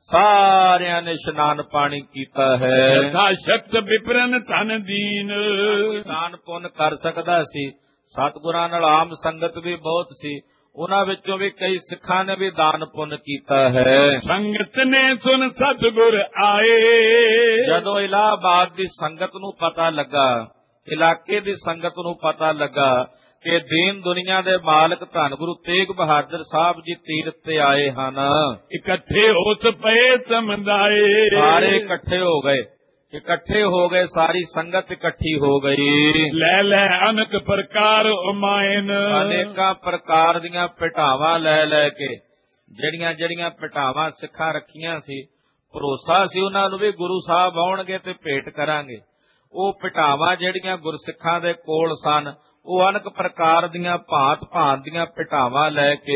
ਸਾਰਿਆਂ ਨੇ ਇਸ਼ਨਾਨ ਪਾਣੀ ਕੀਤਾ ਹੈ। ਸ਼ਕਤ ਵਿਪਰਨ ਧਨ ਦੀਨ, ਦਾਨ ਪੁੰਨ ਕਰ ਸਕਦਾ ਸੀ। ਸਤਿਗੁਰਾਂ ਨਾਲ ਆਮ ਸੰਗਤ ਵੀ ਬਹੁਤ ਸੀ, ਉਹਨਾਂ ਵਿੱਚੋਂ ਵੀ ਕਈ ਸਿੱਖਾਂ ਨੇ ਵੀ ਦਾਨ ਪੁੰਨ ਕੀਤਾ ਹੈ। ਸੰਗਤ ਨੇ ਸੁਨ ਸਤਿਗੁਰ ਆਏ, ਜਦੋਂ ਇਲਾਹਾਬਾਦ ਦੀ ਸੰਗਤ ਨੂੰ ਪਤਾ ਲੱਗਾ, ਇਲਾਕੇ ਦੀ ਸੰਗਤ ਨੂੰ ਪਤਾ ਲੱਗਾ ਕਿ ਦੀਨ ਦੁਨੀਆ ਦੇ ਮਾਲਕ ਧੰਨ ਗੁਰੂ ਤੇਗ ਬਹਾਦਰ ਸਾਹਿਬ ਜੀ ਤੀਰਥ ਤੇ ਆਏ ਹਨ, ਇਕੱਠੇ ਹੋਤ ਪਏ ਸਮੁਦਾਏ, ਸਾਰੇ ਇਕੱਠੇ ਹੋ ਗਏ, ਇਕੱਠੇ ਹੋ ਗਏ, ਸਾਰੀ ਸੰਗਤ ਇਕੱਠੀ ਹੋ ਗਈ। ਲੈ ਲੈ ਅਨਕ ਪ੍ਰਕਾਰ ਉਮਾਇਨ, ਅਨੇਕਾਂ ਪ੍ਰਕਾਰ ਦੀਆਂ ਪਿਟਾਵਾਂ ਲੈ ਲੈ ਕੇ, ਜਿਹੜੀਆਂ ਜਿਹੜੀਆਂ ਪਿਟਾਵਾਂ ਸਿੱਖਾਂ ਰੱਖੀਆਂ ਸੀ, ਭਰੋਸਾ ਸੀ ਉਹਨਾਂ ਨੂੰ ਵੀ ਗੁਰੂ ਸਾਹਿਬ ਆਉਣਗੇ ਤੇ ਭੇਟ ਕਰਾਂਗੇ। ਉਹ ਪਿਟਾਵਾਂ ਜਿਹੜੀਆਂ ਗੁਰਸਿੱਖਾਂ ਦੇ ਕੋਲ ਸਨ, ਉਹ ਅਨੇਕ ਪ੍ਰਕਾਰ ਦੀਆਂ ਭਾਂਤ ਭਾਂਤ ਦੀਆਂ ਪਿਟਾਵਾਂ ਲੈ ਕੇ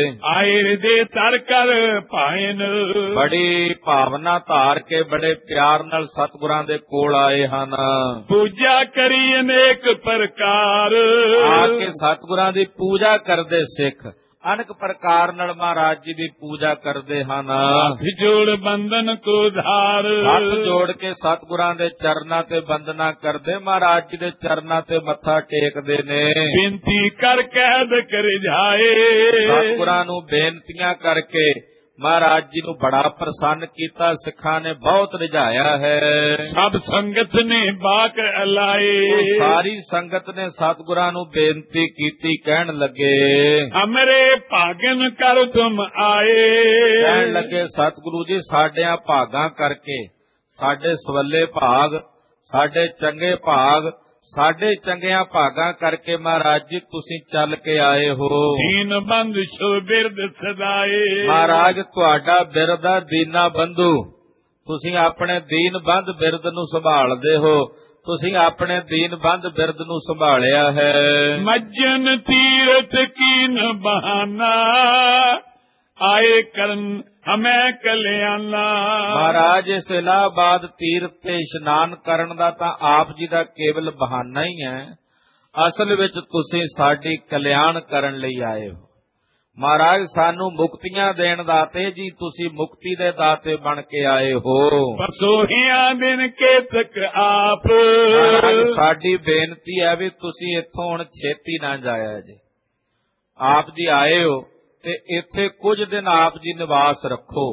ਆਏ ਦੇ ਤਰ ਕਰ ਭਾਇਨ, ਬੜੀ ਭਾਵਨਾ ਧਾਰ ਕੇ ਬੜੇ ਪਿਆਰ ਨਾਲ ਸਤਿਗੁਰਾਂ ਦੇ ਕੋਲ ਆਏ ਹਨ। ਪੂਜਾ ਕਰੀ ਅਨੇਕ ਪ੍ਰਕਾਰ, ਆ ਕੇ ਸਤਿਗੁਰਾਂ ਦੀ ਪੂਜਾ ਕਰਦੇ ਸਿੱਖ ਅਨੇਕ ਪ੍ਰਕਾਰ ਨਾਲ ਮਹਾਰਾਜ ਜੀ ਦੀ ਪੂਜਾ ਕਰਦੇ ਹਨ। ਹੱਥ ਜੋੜ ਬੰਧਨ ਕੋ ਧਾਰ, ਹੱਥ ਜੋੜ ਕੇ ਸਤਿਗੁਰਾਂ ਦੇ ਚਰਨਾਂ ਤੇ ਬੰਦਨਾ ਕਰਦੇ, ਮਹਾਰਾਜ ਜੀ ਦੇ ਚਰਨਾਂ ਤੇ ਮੱਥਾ ਟੇਕਦੇ ਨੇ। ਬੇਨਤੀ ਕਰ ਕੈਦ ਕਰ ਜਾਏ, ਸਤਿਗੁਰਾਂ ਨੂੰ ਬੇਨਤੀਆਂ ਕਰਕੇ ਮਹਾਰਾਜ ਜੀ ਨੂੰ ਬੜਾ ਪ੍ਰਸੰਨ ਕੀਤਾ, ਸਿੱਖਾਂ ਨੇ ਬਹੁਤ ਰਿਝਾਇਆ ਹੈ। ਸਭ ਸੰਗਤ ਨੇ ਬਾਕ ਅਲਾਏ, ਸਾਰੀ ਸੰਗਤ ਨੇ ਸਤਿਗੁਰਾਂ ਨੂੰ ਬੇਨਤੀ ਕੀਤੀ, ਕਹਿਣ ਲੱਗੇ ਹਮਰੇ ਭਾਗਨ ਕਰ ਤੁਮ ਆਏ। ਕਹਿਣ ਲੱਗੇ ਸਤਿਗੁਰੂ ਜੀ ਸਾਡਿਆਂ ਭਾਗਾਂ ਕਰਕੇ, ਸਾਡੇ ਸਵੱਲੇ ਭਾਗ, ਸਾਡੇ ਚੰਗੇ ਭਾਗ, ਸਾਡੇ ਚੰਗਿਆਂ ਭਾਗਾਂ ਕਰਕੇ ਮਹਾਰਾਜ ਜੀ ਤੁਸੀਂ ਚੱਲ ਕੇ ਆਏ ਹੋ। ਦੀਨ ਬੰਧ ਸ਼ੁਭ ਬਿਰਦ ਸਦਾਏ, ਮਹਾਰਾਜ ਤੁਹਾਡਾ ਬਿਰਦ ਆ ਦੀਨਾ ਬੰਧੂ, ਤੁਸੀਂ ਆਪਣੇ ਦੀਨ ਬੰਧ ਬਿਰਦ ਨੂੰ ਸੰਭਾਲਦੇ ਹੋ, ਤੁਸੀਂ ਆਪਣੇ ਦੀਨ ਬੰਧ ਬਿਰਦ ਨੂੰ ਸੰਭਾਲਿਆ ਹੈ। ਮੱਜਨ ਤੀਰਥ ਕੀਨ ਬਹਾਨਾ, ਆਏ ਕਰਨ ਹਮੈ ਕਲਿਆਣਾ। ਮਹਾਰਾਜ ਇਸ ਇਲਾਹਾਬਾਦ ਤੀਰਥ ਤੇ ਇਸ਼ਨਾਨ ਕਰਨ ਦਾ ਤਾਂ ਆਪ ਜੀ ਦਾ ਕੇਵਲ ਬਹਾਨਾ ਹੀ ਹੈ, ਅਸਲ ਵਿੱਚ ਤੁਸੀਂ ਸਾਡੀ ਕਲਿਆਣ ਕਰਨ ਲਈ ਆਏ ਹੋ। ਮਹਾਰਾਜ ਸਾਨੂੰ ਮੁਕਤੀਆਂ ਦੇਣ ਦਾਤੇ ਜੀ, ਤੁਸੀਂ ਮੁਕਤੀ ਦੇ ਦਾਤੇ ਬਣ ਕੇ ਆਏ ਹੋ। ਬਸੋਹੀਆਂ ਦਿਨ ਕੇ ਤੱਕ ਆਪ, ਮਹਾਰਾਜ ਸਾਡੀ ਬੇਨਤੀ ਹੈ ਵੀ ਤੁਸੀਂ ਇੱਥੋਂ ਹੁਣ ਛੇਤੀ ਨਾ ਜਾਇਆ ਜੇ। ਆਪ ਜੀ ਆਏ ਹੋ ਤੇ ਇੱਥੇ ਕੁਝ ਦਿਨ ਆਪ ਜੀ ਨਿਵਾਸ ਰੱਖੋ,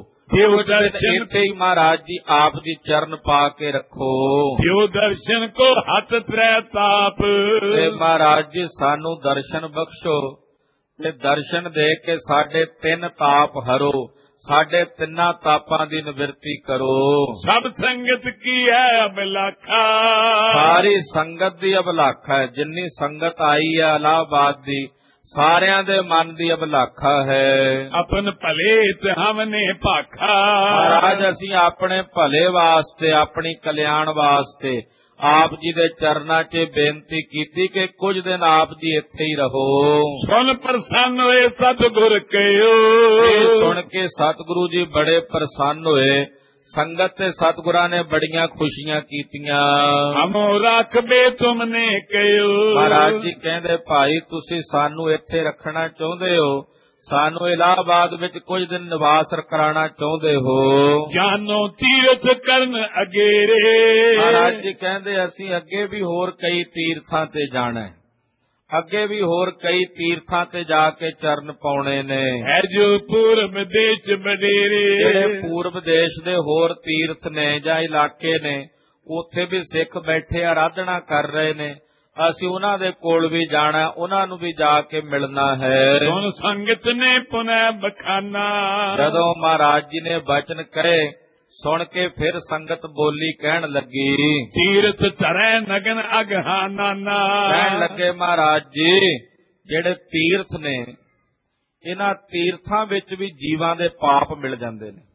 ਇੱਥੇ ਹੀ ਮਹਾਰਾਜ ਜੀ ਆਪ ਜੀ ਚਰਨ ਪਾ ਕੇ ਰੱਖੋ। ਜੋ ਦਰਸ਼ਨ ਕੋ ਹੱਥ ਤ੍ਰੈ ਤਾਪ, ਤੇ ਮਹਾਰਾਜ ਜੀ ਸਾਨੂੰ ਦਰਸ਼ਨ ਬਖਸ਼ੋ ਤੇ ਦਰਸ਼ਨ ਦੇ ਕੇ ਸਾਡੇ ਤਿੰਨ ਤਾਪ ਹਰੋ, ਸਾਡੇ ਤਿੰਨਾਂ ਤਾਪਾਂ ਦੀ ਨਿਵਰਤੀ ਕਰੋ। ਸਭ ਸੰਗਤ ਕੀ ਹੈ ਅਬਲਾਖਾ, ਸਾਰੀ ਸੰਗਤ ਦੀ ਅਬਲਾਖਾ ਹੈ, ਜਿੰਨੀ ਸੰਗਤ ਆਈ ਹੈ ਇਲਾਹਾਬਾਦ ਦੀ ਸਾਰਿਆਂ ਦੇ ਮਨ ਦੀ ਅਬਲਾਖਾ ਹੈ। ਆਪਨ ਭਲੇ ਤੇ ਹਮਨੇ ਭਾਖਾ, ਮਹਾਰਾਜ ਅਸੀਂ ਆਪਣੇ ਭਲੇ ਵਾਸਤੇ, ਆਪਣੀ ਕਲਿਆਣ ਵਾਸਤੇ ਆਪ ਜੀ ਦੇ ਚਰਨਾਂ 'ਚ ਬੇਨਤੀ ਕੀਤੀ ਕਿ ਕੁਝ ਦਿਨ ਆਪ ਜੀ ਇੱਥੇ ਹੀ ਰਹੋ। ਸੁਣ ਪ੍ਰਸੰਨ ਹੋਏ ਸਤਿਗੁਰ ਕਹਿਓ, ਸੁਣ ਕੇ ਸਤਿਗੁਰੂ ਜੀ ਬੜੇ ਪ੍ਰਸੰਨ ਹੋਏ, ਸੰਗਤ ਤੇ ਸਤਿਗੁਰਾਂ ਨੇ ਬੜੀਆਂ ਖੁਸ਼ੀਆਂ ਕੀਤੀਆਂ। ਹਮੋ ਰੱਖਬੇ ਤੁਮਨੇ ਕਹਿਓ, ਮਹਾਰਾਜ ਜੀ ਕਹਿੰਦੇ ਭਾਈ ਤੁਸੀਂ ਸਾਨੂੰ ਇੱਥੇ ਰੱਖਣਾ ਚਾਹੁੰਦੇ ਹੋ, ਸਾਨੂੰ ਇਲਾਹਾਬਾਦ ਵਿੱਚ ਕੁਝ ਦਿਨ ਨਿਵਾਸ ਕਰਾਉਣਾ ਚਾਹੁੰਦੇ ਹੋ। ਜਾਨੋ ਤੀਰਥ ਕਰਨ ਅਗੇਰੇ, ਮਹਾਰਾਜ ਜੀ ਕਹਿੰਦੇ ਅਸੀਂ ਅੱਗੇ ਵੀ ਹੋਰ ਕਈ ਤੀਰਥਾਂ ਤੇ ਜਾਣਾ ਹੈ, ਅੱਗੇ ਵੀ ਹੋਰ ਕਈ ਤੀਰਥਾਂ ਤੇ ਜਾ ਕੇ ਚਰਨ ਪਾਉਣੇ ਨੇ। ਹੈ ਜੋ ਪੂਰਬ ਦੇਸ਼ ਬਡੇਰੇ, ਜਿਹੜੇ ਪੂਰਬ ਦੇਸ਼ ਦੇ ਹੋਰ ਤੀਰਥ ਨੇ ਜਾਂ ਇਲਾਕੇ ਨੇ, ਉੱਥੇ ਵੀ ਸਿੱਖ ਬੈਠੇ ਆਰਾਧਨਾ ਕਰ ਰਹੇ ਨੇ, ਅਸੀਂ ਉਹਨਾਂ ਦੇ ਕੋਲ ਵੀ ਜਾਣਾ, ਉਹਨਾਂ ਨੂੰ ਵੀ ਜਾ ਕੇ ਮਿਲਣਾ ਹੈ। ਹੁਣ ਸੰਗਤ ਨੇ ਪੁਨः ਬਖਾਨਾ, ਜਦੋਂ ਮਹਾਰਾਜ ਜੀ ਨੇ ਬਚਨ ਕਹੇ ਸੁਣ ਕੇ ਫਿਰ ਸੰਗਤ ਬੋਲੀ, ਕਹਿਣ ਲੱਗੀ ਤੀਰਥ ਧਰੈ ਨਗਨ ਅਗਹਾਨਾ। ਕਹਿਣ ਲੱਗੇ ਮਹਾਰਾਜ ਜੀ ਜਿਹੜੇ ਤੀਰਥ ਨੇ, ਇਹਨਾਂ ਤੀਰਥਾਂ ਵਿੱਚ ਵੀ ਜੀਵਾਂ ਦੇ ਪਾਪ ਮਿਲ ਜਾਂਦੇ ਨੇ।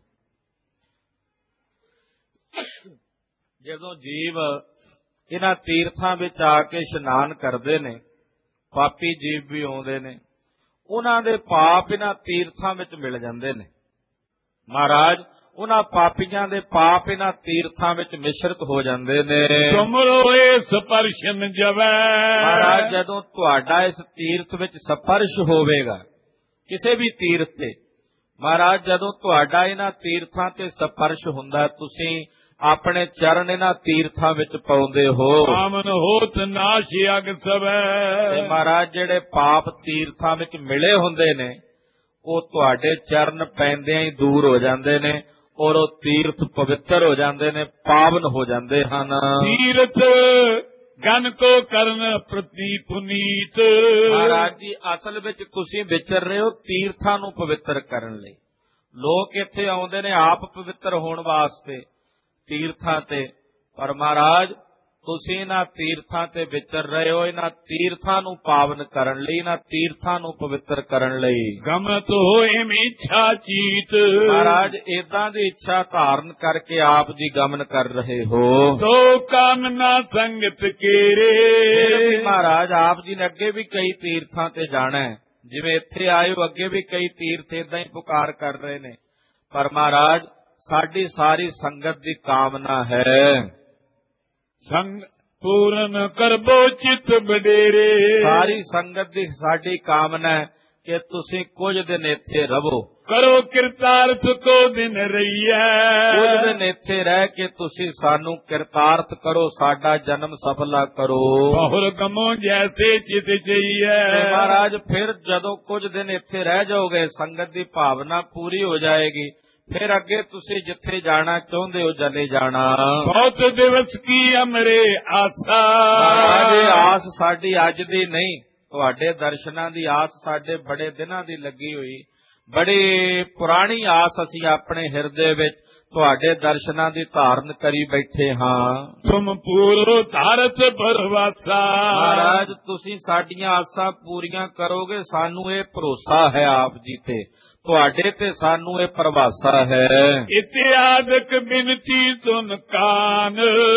ਜਦੋਂ ਜੀਵ ਇਹਨਾਂ ਤੀਰਥਾਂ ਵਿੱਚ ਆ ਕੇ ਇਸ਼ਨਾਨ ਕਰਦੇ ਨੇ, ਪਾਪੀ ਜੀਵ ਵੀ ਆਉਂਦੇ ਨੇ, ਉਹਨਾਂ ਦੇ ਪਾਪ ਇਹਨਾਂ ਤੀਰਥਾਂ ਵਿੱਚ ਮਿਲ ਜਾਂਦੇ ਨੇ। ਮਹਾਰਾਜ ਉਹਨਾਂ ਪਾਪੀਆਂ ਦੇ ਪਾਪ ਇਹਨਾਂ ਤੀਰਥਾਂ ਵਿੱਚ ਮਿਸ਼ਰਿਤ ਹੋ ਜਾਂਦੇ ਨੇ। ਤੁਮਰੋ ਇਹ ਸਪਰਸ਼ਨ ਜਵੈ, ਮਹਾਰਾਜ ਜਦੋਂ ਤੁਹਾਡਾ ਇਸ ਤੀਰਥ ਵਿੱਚ ਸਪਰਸ਼ ਹੋਵੇਗਾ, ਕਿਸੇ ਵੀ ਤੀਰਥ ਤੇ, ਮਹਾਰਾਜ ਜਦੋਂ ਤੁਹਾਡਾ ਇਹਨਾਂ ਤੀਰਥਾਂ ਤੇ ਸਪਰਸ਼ ਹੁੰਦਾ, ਤੁਸੀਂ ਆਪਣੇ ਚਰਨ ਇਹਨਾਂ ਤੀਰਥਾਂ ਵਿੱਚ ਪਾਉਂਦੇ ਹੋ। ਆਮਨ ਹੋਤ ਨਾਸ਼ ਅਗ ਸਵੈ, ਤੇ ਮਹਾਰਾਜ ਜਿਹੜੇ ਪਾਪ ਤੀਰਥਾਂ ਵਿੱਚ ਮਿਲੇ ਹੁੰਦੇ ਨੇ, ਉਹ ਤੁਹਾਡੇ ਚਰਨ ਪੈਂਦਿਆਂ ਹੀ ਦੂਰ ਹੋ ਜਾਂਦੇ ਨੇ, ਔਰ ਉਹ ਤੀਰਥ ਪਵਿੱਤਰ ਹੋ ਜਾਂਦੇ ਨੇ, ਪਾਵਨ ਹੋ ਜਾਂਦੇ ਹਨ। ਤੀਰਥ ਗਨ ਕੋ ਕਰਨ ਪ੍ਰਤੀ ਪੁਨੀਤ, ਮਹਾਰਾਜ ਜੀ ਅਸਲ ਵਿੱਚ ਤੁਸੀਂ ਵਿਚਰ ਰਹੇ ਹੋ ਤੀਰਥਾਂ ਨੂੰ ਪਵਿੱਤਰ ਕਰਨ ਲਈ। ਲੋਕ ਇੱਥੇ ਆਉਂਦੇ ਨੇ ਆਪ ਪਵਿੱਤਰ ਹੋਣ ਵਾਸਤੇ ਤੀਰਥਾਂ ਤੇ, ਪਰ ਮਹਾਰਾਜ ਤੁਸੀਂ ਇਹਨਾਂ ਤੀਰਥਾਂ ਤੇ ਵਿਚਰ ਰਹੇ ਹੋ, ਇਹਨਾਂ ਤੀਰਥਾਂ ਨੂੰ ਪਾਵਨ ਕਰਨ ਲਈ, ਇਹਨਾਂ ਤੀਰਥਾਂ ਨੂੰ ਪਵਿੱਤਰ ਕਰਨ ਲਈ। ਗਮਤ ਹੋਏ ਮਿੱਛਾ ਚੀਤ, ਮਹਾਰਾਜ ਏਦਾਂ ਦੀ ਇੱਛਾ ਧਾਰਨ ਕਰਕੇ ਆਪ ਜੀ ਗਮਨ ਕਰ ਰਹੇ ਹੋ। ਸੋ ਕਾਮਨਾ ਸੰਗਤ ਕੇਰੇ, ਮਹਾਰਾਜ ਆਪ ਜੀ ਨੇ ਅੱਗੇ ਵੀ ਕਈ ਤੀਰਥਾਂ ਤੇ ਜਾਣਾ ਹੈ, ਜਿਵੇਂ ਇੱਥੇ ਆਏ ਹੋ ਅੱਗੇ ਵੀ ਕਈ ਤੀਰਥ ਏਦਾਂ ਹੀ ਪੁਕਾਰ ਕਰ ਰਹੇ ਨੇ, ਪਰ ਮਹਾਰਾਜ ਸਾਡੀ ਸਾਰੀ ਸੰਗਤ ਦੀ ਕਾਮਨਾ ਹੈ ਸੰਗ ਪੂਰਨ ਕਰਬੋ ਚਿਤ ਬਡੇਰੇ, ਸਾਰੀ ਸੰਗਤ ਦੀ ਸਾਡੀ ਕਾਮਨਾ ਹੈ ਕਿ ਤੁਸੀਂ ਕੁਝ ਦਿਨ ਇੱਥੇ ਰਹੋ। ਕਰੋ ਕਿਰਤਾਰਥ ਕੋ ਦਿਨ ਰਹੀਐ। ਕੁਝ ਦਿਨ ਇੱਥੇ ਰਹਿ ਕੇ ਤੁਸੀਂ ਸਾਨੂੰ ਕਿਰਤਾਰਥ ਕਰੋ, ਸਾਡਾ ਜਨਮ ਸਫਲਾ ਕਰੋ। ਬਹੁਰ ਗਮੋ ਜੈਸੇ ਚਿਤ ਚਈਐ। ਤੇ ਮਹਾਰਾਜ ਫਿਰ ਜਦੋਂ ਕੁਝ ਦਿਨ ਇੱਥੇ ਰਹਿ ਜਾਓਗੇ, ਸੰਗਤ ਦੀ ਭਾਵਨਾ ਪੂਰੀ ਹੋ ਜਾਏਗੀ, ਫਿਰ ਅੱਗੇ ਤੁਸੀਂ ਜਿੱਥੇ ਜਾਣਾ ਚਾਹੁੰਦੇ ਹੋ ਚਲੇ ਜਾਣਾ। ਬਹੁਤ ਦਿਵਸ ਕੀ ਅਮਰੇ ਆਸਾ। ਮਹਾਰਾਜ ਇਹ ਆਸ ਸਾਡੀ ਅੱਜ ਦੀ ਨਹੀਂ, ਤੁਹਾਡੇ ਦਰਸ਼ਨਾਂ ਦੀ ਆਸ ਸਾਡੇ ਬੜੇ ਦਿਨਾਂ ਦੀ ਲੱਗੀ ਹੋਈ, ਬੜੀ ਪੁਰਾਣੀ ਆਸ ਅਸੀਂ ਆਪਣੇ ਹਿਰਦੇ ਵਿੱਚ ਤੁਹਾਡੇ ਦਰਸ਼ਨਾਂ ਦੀ ਧਾਰਨ ਕਰੀ ਬੈਠੇ ਹਾਂ। ਤੁਮ ਪੂਰੋ ਧਾਰਤ ਪਰਵਾਸਾ। ਮਹਾਰਾਜ ਤੁਸੀਂ ਸਾਡੀਆਂ ਆਸਾਂ ਪੂਰੀਆਂ ਕਰੋਗੇ, ਸਾਨੂੰ ਇਹ ਭਰੋਸਾ ਹੈ ਆਪ ਜੀ ਤੇ, ਤੁਹਾਡੇ ਤੇ ਸਾਨੂੰ ਇਹ ਪ੍ਰਵਾਸਾ ਹੈ। ਇਤਿਆਦਕ ਬਿਨਤੀ ਤੁਨ ਕਾਨ,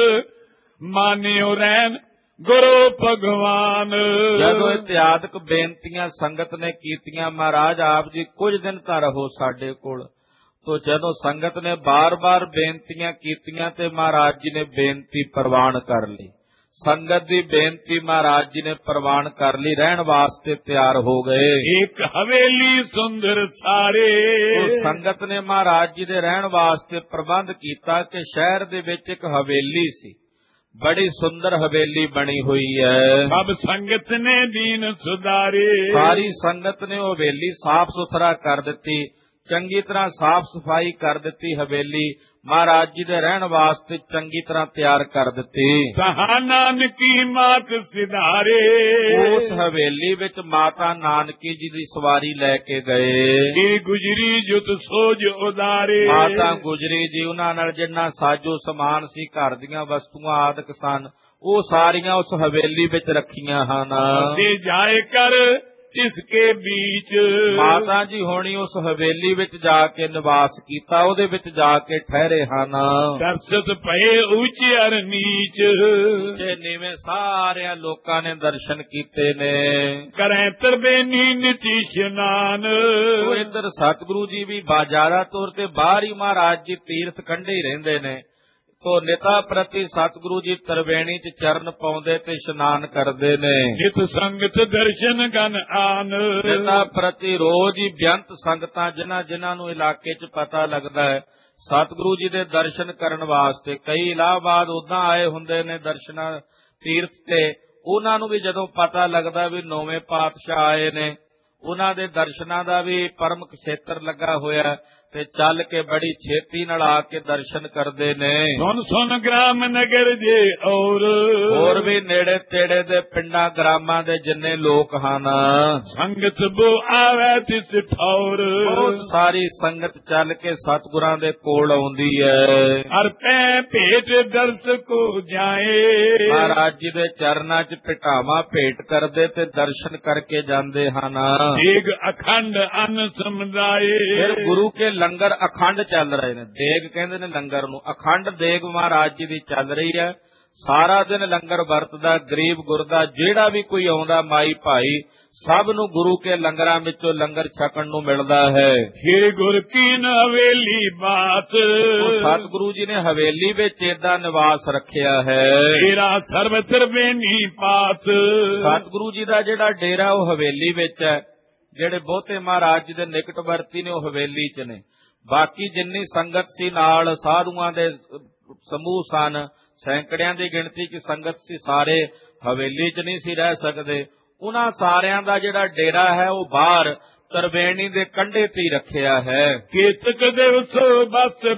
ਮਾਨਿਓ ਰਹਿਣ ਗੁਰੂ ਭਗਵਾਨ। ਜਦੋਂ ਇਤਿਆਦਕ ਬੇਨਤੀਆਂ ਸੰਗਤ ਨੇ ਕੀਤੀਆਂ, ਮਹਾਰਾਜ ਆਪ ਜੀ ਕੁਝ ਦਿਨ ਤਾਂ ਰਹੋ ਸਾਡੇ ਕੋਲ। ਤੋ ਜਦੋਂ ਸੰਗਤ ਨੇ ਬਾਰ-ਬਾਰ ਬੇਨਤੀਆਂ ਕੀਤੀਆਂ ਤੇ ਮਹਾਰਾਜ ਜੀ ਨੇ ਬੇਨਤੀ ਪ੍ਰਵਾਨ ਕਰ ਲਈ। ਸੰਗਤ ਦੀ ਬੇਨਤੀ ਮਹਾਰਾਜ ਜੀ ਨੇ ਪ੍ਰਵਾਨ ਕਰ ਲਈ, ਰਹਿਣ ਵਾਸਤੇ ਤਿਆਰ ਹੋ ਗਏ। ਇੱਕ ਹਵੇਲੀ ਸੁੰਦਰ ਸਾਰੇ। ਉਹ ਸੰਗਤ ਨੇ ਮਹਾਰਾਜ ਜੀ ਦੇ ਰਹਿਣ ਵਾਸਤੇ ਪ੍ਰਬੰਧ ਕੀਤਾ ਕਿ ਸ਼ਹਿਰ ਦੇ ਵਿੱਚ ਇੱਕ ਹਵੇਲੀ ਸੀ, ਬੜੀ ਸੁੰਦਰ ਹਵੇਲੀ ਬਣੀ ਹੋਈ ਹੈ। ਸਭ ਸੰਗਤ ਨੇ ਦੀਨ ਸੁਧਾਰੇ। ਸਾਰੀ ਸੰਗਤ ਨੇ ਉਹ ਹਵੇਲੀ ਸਾਫ਼ ਸੁਥਰਾ ਕਰ ਦਿੱਤੀ, ਚੰਗੀ ਤਰ੍ਹਾਂ ਸਾਫ਼ ਸਫਾਈ ਕਰ ਦਿੱਤੀ। ਹਵੇਲੀ ਮਹਾਰਾਜ ਜੀ ਦੇ ਰਹਿਣ ਵਾਸਤੇ ਚੰਗੀ ਤਰ੍ਹਾਂ ਤਿਆਰ ਕਰ ਦਿੱਤੀ। ਸਹਾ ਨਾਨਕੀ ਮਾਤ ਸਿਧਾਰੇ। ਉਸ ਹਵੇਲੀ ਵਿੱਚ ਮਾਤਾ ਨਾਨਕੀ ਜੀ ਦੀ ਸਵਾਰੀ ਲੈ ਕੇ ਗਏ। ਇਹ ਗੁਜਰੀ ਜੁਤ ਸੋਜ ਉਦਾਰੇ। ਮਾਤਾ ਗੁਜਰੀ ਜੀ, ਉਹਨਾਂ ਨਾਲ ਜਿੰਨਾ ਸਾਜੋ ਸਮਾਨ ਸੀ, ਘਰ ਦੀਆਂ ਵਸਤੂਆਂ ਆਦਿਕ ਸਨ, ਉਹ ਸਾਰੀਆਂ ਉਸ ਹਵੇਲੀ ਵਿੱਚ ਰੱਖੀਆਂ ਹਨ। ਤੇ ਜਾਏ ਕਰ ਇਸਕੇ ਬੀਚ। ਮਾਤਾ ਜੀ ਹੋਣੀ ਉਸ ਹਵੇਲੀ ਵਿੱਚ ਜਾ ਕੇ ਨਿਵਾਸ ਕੀਤਾ, ਉਹਦੇ ਵਿੱਚ ਜਾ ਕੇ ਠਹਿਰੇ ਹਨ। ਦਰਸ਼ਤ ਪਏ ਉੱਚੇ ਅਰ ਨੀਚ। ਉੱਚੇ ਨੀਵੇਂ ਸਾਰਿਆਂ ਲੋਕਾਂ ਨੇ ਦਰਸ਼ਨ ਕੀਤੇ ਨੇ। ਕਰੈ ਤਰਬੇਨੀ ਨਿਤੀ ਇਸ਼ਨਾਨ। ਉਹ ਇੱਧਰ ਸਤਿਗੁਰੂ ਜੀ ਵੀ ਬਾਜ਼ਾਰਾ ਤੌਰ ਤੇ ਬਾਹਰ ਹੀ ਮਹਾਰਾਜ ਜੀ ਤੀਰਥ ਕੰਢੇ ਹੀ ਰਹਿੰਦੇ ਨੇ। ਤੋ ਨਿਤਾ ਪ੍ਰਤੀ ਸਤਿਗੁਰੂ ਜੀ ਤਰਵੇਣੀ ਚ ਚਰਨ ਪਾਉਂਦੇ ਤੇ ਇਸ਼ਨਾਨ ਕਰਦੇ ਨੇ। ਨਿਤ ਸੰਗਤ ਦਰਸ਼ਨ ਗਨ ਆਨ। ਨਿਤਾ ਪ੍ਰਤੀ ਰੋਜ਼ ਹੀ ਬੇਅੰਤ ਸੰਗਤਾਂ, ਜਿਨ੍ਹਾਂ ਜਿਨ੍ਹਾਂ ਨੂੰ ਇਲਾਕੇ ਚ ਪਤਾ ਲੱਗਦਾ ਹੈ ਸਤਿਗੁਰੂ ਜੀ ਦੇ ਦਰਸ਼ਨ ਕਰਨ ਵਾਸਤੇ, ਕਈ ਇਲਾਹਾਬਾਦ ਉਦਾਂ ਆਏ ਹੁੰਦੇ ਨੇ ਦਰਸ਼ਨਾਂ ਤੀਰਥ ਤੇ, ਉਹਨਾਂ ਨੂੰ ਵੀ ਜਦੋਂ ਪਤਾ ਲੱਗਦਾ ਵੀ ਨੌਵੇਂ ਪਾਤਸ਼ਾਹ ਆਏ ਨੇ, ਉਹਨਾਂ ਦੇ ਦਰਸ਼ਨਾਂ ਦਾ ਵੀ ਪਰਮ ਖੇਤਰ ਲੱਗਾ ਹੋਇਆ, ਤੇ ਚੱਲ ਕੇ ਬੜੀ ਛੇਤੀ ਨਾਲ ਆ ਕੇ ਦਰਸ਼ਨ ਕਰਦੇ ਨੇ। ਸੁਨ ਸੁਨ ਗ੍ਰਾਮ ਨਗਰ ਜੇ ਔਰ। ਹੋਰ ਵੀ ਨੇੜੇ ਤੇੜੇ ਦੇ ਪਿੰਡਾਂ ਗ੍ਰਾਮਾਂ ਦੇ ਜਿੰਨੇ ਲੋਕ ਹਨ, ਸੰਗਤ ਬੋ ਆਵੇ ਤਿਸ ਠੌਰ। ਬਹੁਤ ਸਾਰੀ ਸੰਗਤ ਚੱਲ ਕੇ ਸਤਿਗੁਰਾਂ ਦੇ ਕੋਲ ਆਉਂਦੀ ਹੈ। ਹਰ ਪੈ ਭੇਟ ਦਰਸ ਕੋ ਜਾਏ। ਮਹਾਰਾਜ ਜੀ ਦੇ ਚਰਨਾਂ ਚ ਭਿਟਾਵਾਂ ਭੇਟ ਕਰਦੇ ਤੇ ਦਰਸ਼ਨ ਕਰਕੇ ਜਾਂਦੇ ਹਨ। ਦੇਗ ਅਖੰਡ ਅੰਨ ਸਮੁਦਾਏ। ਫਿਰ ਗੁਰੂ ਕੇ ਲੰਗਰ ਅਖੰਡ ਚੱਲ ਰਹੇ ਨੇ। ਦੇਗ ਕਹਿੰਦੇ ਨੇ ਲੰਗਰ ਨੂੰ, ਅਖੰਡ ਦੇਗ ਮਹਾਰਾਜ ਜੀ ਦੀ ਚੱਲ ਰਹੀ ਹੈ। ਸਾਰਾ ਦਿਨ ਲੰਗਰ ਵਰਤਦਾ, ਗਰੀਬ ਗੁਰਦਾ ਜਿਹੜਾ ਵੀ ਕੋਈ ਆਉਂਦਾ ਮਾਈ ਭਾਈ, ਸਭ ਨੂੰ ਗੁਰੂ ਕੇ ਲੰਗਰਾਂ ਵਿੱਚੋਂ ਲੰਗਰ ਛਕਣ ਨੂੰ ਮਿਲਦਾ ਹੈ। ਹੇ ਗੁਰ ਕੀਨ ਹਵੇਲੀ ਬਾਤ। ਸਤਿਗੁਰੂ ਜੀ ਨੇ ਹਵੇਲੀ ਵਿੱਚ ਏਦਾਂ ਨਿਵਾਸ ਰੱਖਿਆ ਹੈ। ਤੇਰਾ ਸਰਬ ਤਰਬੇਨੀ ਪਾਤ। ਸਤਿਗੁਰੂ ਜੀ ਦਾ ਜਿਹੜਾ ਡੇਰਾ ਉਹ ਹਵੇਲੀ ਵਿੱਚ ਹੈ। ਜਿਹੜੇ ਬਹੁਤੇ ਮਹਾਰਾਜ ਜੀ ਦੇ ਨਿਕਟਵਰਤੀ ਨੇ ਉਹ ਹਵੇਲੀ ਚ ਨੇ। ਬਾਕੀ ਜਿੰਨੀ ਸੰਗਤ ਸੀ ਨਾਲ, ਸਾਧੂਆਂ ਦੇ ਸਮੂਹ ਸਨ, ਸੈਂਕੜਿਆਂ ਦੀ ਗਿਣਤੀ ਚ ਸੰਗਤ ਸੀ, ਸਾਰੇ ਹਵੇਲੀ ਚ ਨਹੀਂ ਸੀ ਰਹਿ ਸਕਦੇ। ਉਹਨਾਂ ਸਾਰਿਆਂ ਦਾ ਜਿਹੜਾ ਡੇਰਾ ਹੈ ਉਹ ਬਾਹਰ ਤਰਵੇਣੀ ਦੇ ਕੰਢੇ ਤੇ ਹੀ ਰੱਖਿਆ ਹੈ। ਕੇਤਕ ਦਿਵਸ ਬਸ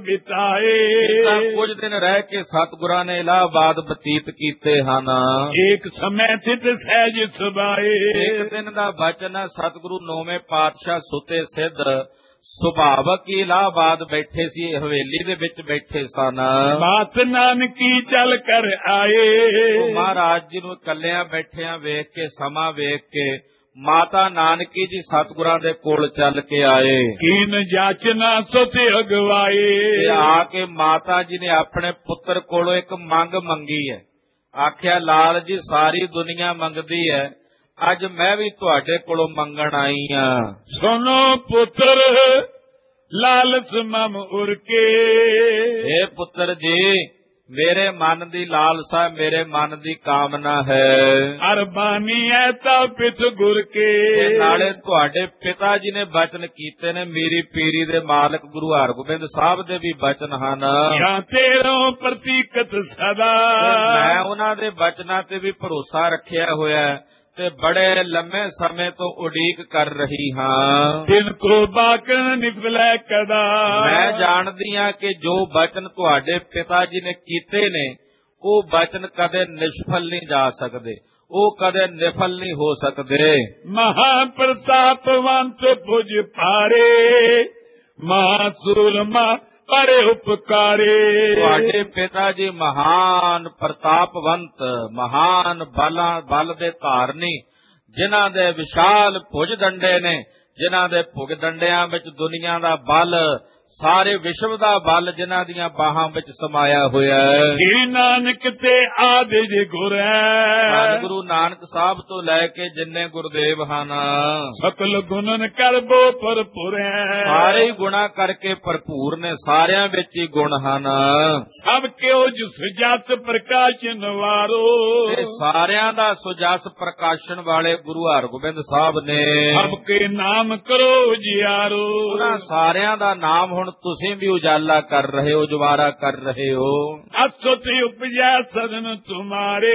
ਬਿਤਾਏ। ਤਾਂ ਕੁਝ ਦਿਨ ਰਹਿ ਕੇ ਸਤਿਗੁਰਾਂ ਨੇ ਇਲਾਹਾਬਾਦ ਬਤੀਤ ਕੀਤੇ ਹਨ। ਇੱਕ ਸਮੇਂ ਚਿਤ ਸਹਿਜ ਸੁਭਾਏ। ਇੱਕ ਦਿਨ ਦਾ ਬਚਨ ਹੈ, ਸਤਿਗੁਰੂ ਨੌਵੇਂ ਪਾਤਸ਼ਾਹ ਸੁਤੇ ਸਿੱਧ ਸੁਭਾਵਕ ਹੀ ਇਲਾਹਾਬਾਦ ਬੈਠੇ ਸੀ, ਹਵੇਲੀ ਦੇ ਵਿੱਚ ਬੈਠੇ ਸਨ। ਬਾਤ ਨਾਨਕੀ ਚੱਲ ਕਰ ਆਏ। ਮਹਾਰਾਜ ਜੀ ਨੂੰ ਇਕੱਲਿਆਂ ਬੈਠਿਆਂ ਵੇਖ ਕੇ, ਸਮਾਂ ਵੇਖ ਕੇ ਮਾਤਾ ਨਾਨਕੀ ਜੀ ਸਤਿਗੁਰਾਂ ਦੇ ਕੋਲ ਚੱਲ ਕੇ ਆਏ। ਕੀਨ ਜਾਚਨਾ ਸੁਤੇ ਅਗਵਾਏ। ਆ ਕੇ ਮਾਤਾ ਜੀ ਨੇ ਆਪਣੇ ਪੁੱਤਰ ਕੋਲੋਂ ਇੱਕ ਮੰਗ ਮੰਗੀ ਹੈ। ਆਖਿਆ, ਲਾਲ ਜੀ ਸਾਰੀ ਦੁਨੀਆ ਮੰਗਦੀ ਹੈ, ਅੱਜ ਮੈਂ ਵੀ ਤੁਹਾਡੇ ਕੋਲੋਂ ਮੰਗਣ ਆਈ ਹਾਂ। ਸੁਨੋ ਪੁੱਤਰ ਲਾਲਸ ਮਮ ਉਰ ਕੇ। ਇਹ ਪੁੱਤਰ ਜੀ, ਮੇਰੇ ਮਨ ਦੀ ਲਾਲਸਾ, ਮੇਰੇ ਮਨ ਦੀ ਕਾਮਨਾ ਹੈ। ਅਰਬਾਨੀ ਹੈ ਤਾਂ ਪਿਤ ਗੁਰ ਕੇ। ਤੇ ਨਾਲੇ ਤੁਹਾਡੇ ਪਿਤਾ ਜੀ ਨੇ ਬਚਨ ਕੀਤੇ ਨੇ, ਮੇਰੀ ਪੀਰੀ ਦੇ ਮਾਲਕ ਗੁਰੂ ਹਰਗੋਬਿੰਦ ਸਾਹਿਬ ਦੇ ਵੀ ਬਚਨ ਹਨ। ਜਾਂ ਤੇਰੋਂ ਪ੍ਰਤੀਕਤ ਸਦਾ, ਮੈਂ ਉਹਨਾਂ ਦੇ ਬਚਨਾਂ ਤੇ ਵੀ ਭਰੋਸਾ ਰੱਖਿਆ ਹੋਇਆ ਹੈ ਤੇ ਬੜੇ ਲੰਮੇ ਸਮੇਂ ਤੋਂ ਉਡੀਕ ਕਰ ਰਹੀ ਹਾਂ। ਦਿਨ ਕੋ ਬਾਕਨ ਨਿਕਲੇ ਕਦਾ, ਮੈਂ ਜਾਣਦੀ ਹਾਂ ਕਿ ਜੋ ਬਚਨ ਤੁਹਾਡੇ ਪਿਤਾ ਜੀ ਨੇ ਕੀਤੇ ਨੇ ਉਹ ਬਚਨ ਕਦੇ ਨਿਸ਼ਫਲ ਨਹੀਂ ਜਾ ਸਕਦੇ, ਉਹ ਕਦੇ ਨਿਫਲ ਨਹੀਂ ਹੋ ਸਕਦੇ। ਮਹਾ ਪ੍ਰਤਾਪਵੰਤ ਭੁਜ ਭਾਰੇ, ਮਹਾ ਸੂਰਮਾ ਬੜੇ ਉਪਕਾਰੇ। ਤੁਹਾਡੇ ਪਿਤਾ ਜੀ ਮਹਾਨ ਪ੍ਰਤਾਪਵੰਤ, ਮਹਾਨ ਬਲਾਂ ਬਲ ਦੇ ਧਾਰਨੀ, ਜਿਨ੍ਹਾਂ ਦੇ ਵਿਸ਼ਾਲ ਭੁਜ ਡੰਡੇ ਨੇ, ਜਿਨ੍ਹਾਂ ਦੇ ਭੁਜ ਡੰਡਿਆਂ ਵਿੱਚ ਦੁਨੀਆ ਦਾ ਬਲ, ਸਾਰੇ ਵਿਸ਼ਵ ਦਾ ਬਲ ਜਿਨ੍ਹਾਂ ਦੀਆਂ ਬਾਹਾਂ ਵਿੱਚ ਸਮਾਇਆ ਹੋਇਆ ਹੈ। ਸ੍ਰੀ ਨਾਨਕ ਤੇ ਆਦਿ ਜੀ ਗੁਰ ਹੈ, ਗੁਰੂ ਨਾਨਕ ਸਾਹਿਬ ਤੋਂ ਲੈ ਕੇ ਜਿੰਨੇ ਗੁਰਦੇਵ ਹਨ, ਸਕਲ ਗੁਣਨ ਕਰਬੋ ਭਰਪੂਰ ਹੈ। ਸਾਰੇ ਹੀ ਗੁਣਾ ਕਰਕੇ ਭਰਪੂਰ ਨੇ, ਸਾਰਿਆਂ ਵਿੱਚ ਹੀ ਗੁਣ ਹਨ। ਸਭ ਕਿਉ ਜੋ ਸੁਜਸ ਪ੍ਰਕਾਸ਼ਨ ਵਾਰੋ, ਇਹ ਸਾਰਿਆਂ ਦਾ ਸੁਜਸ ਪ੍ਰਕਾਸ਼ਨ ਵਾਲੇ ਗੁਰੂ ਹਰਗੋਬਿੰਦ ਸਾਹਿਬ ਨੇ। ਸਭ ਕੇ ਨਾਮ ਕਰੋ ਉਜਿਆਰੋ, ਉਹਨਾਂ ਸਾਰਿਆਂ ਦਾ ਨਾਮ ਹੁਣ ਤੁਸੀਂ ਵੀ ਉਜਾਲਾ ਕਰ ਰਹੇ ਹੋ, ਜਵਾਰਾ ਕਰ ਰਹੇ ਹੋ। ਅਸੁਤ ਉਪਜੈ ਸਦਨ ਤੁਮਾਰੇ,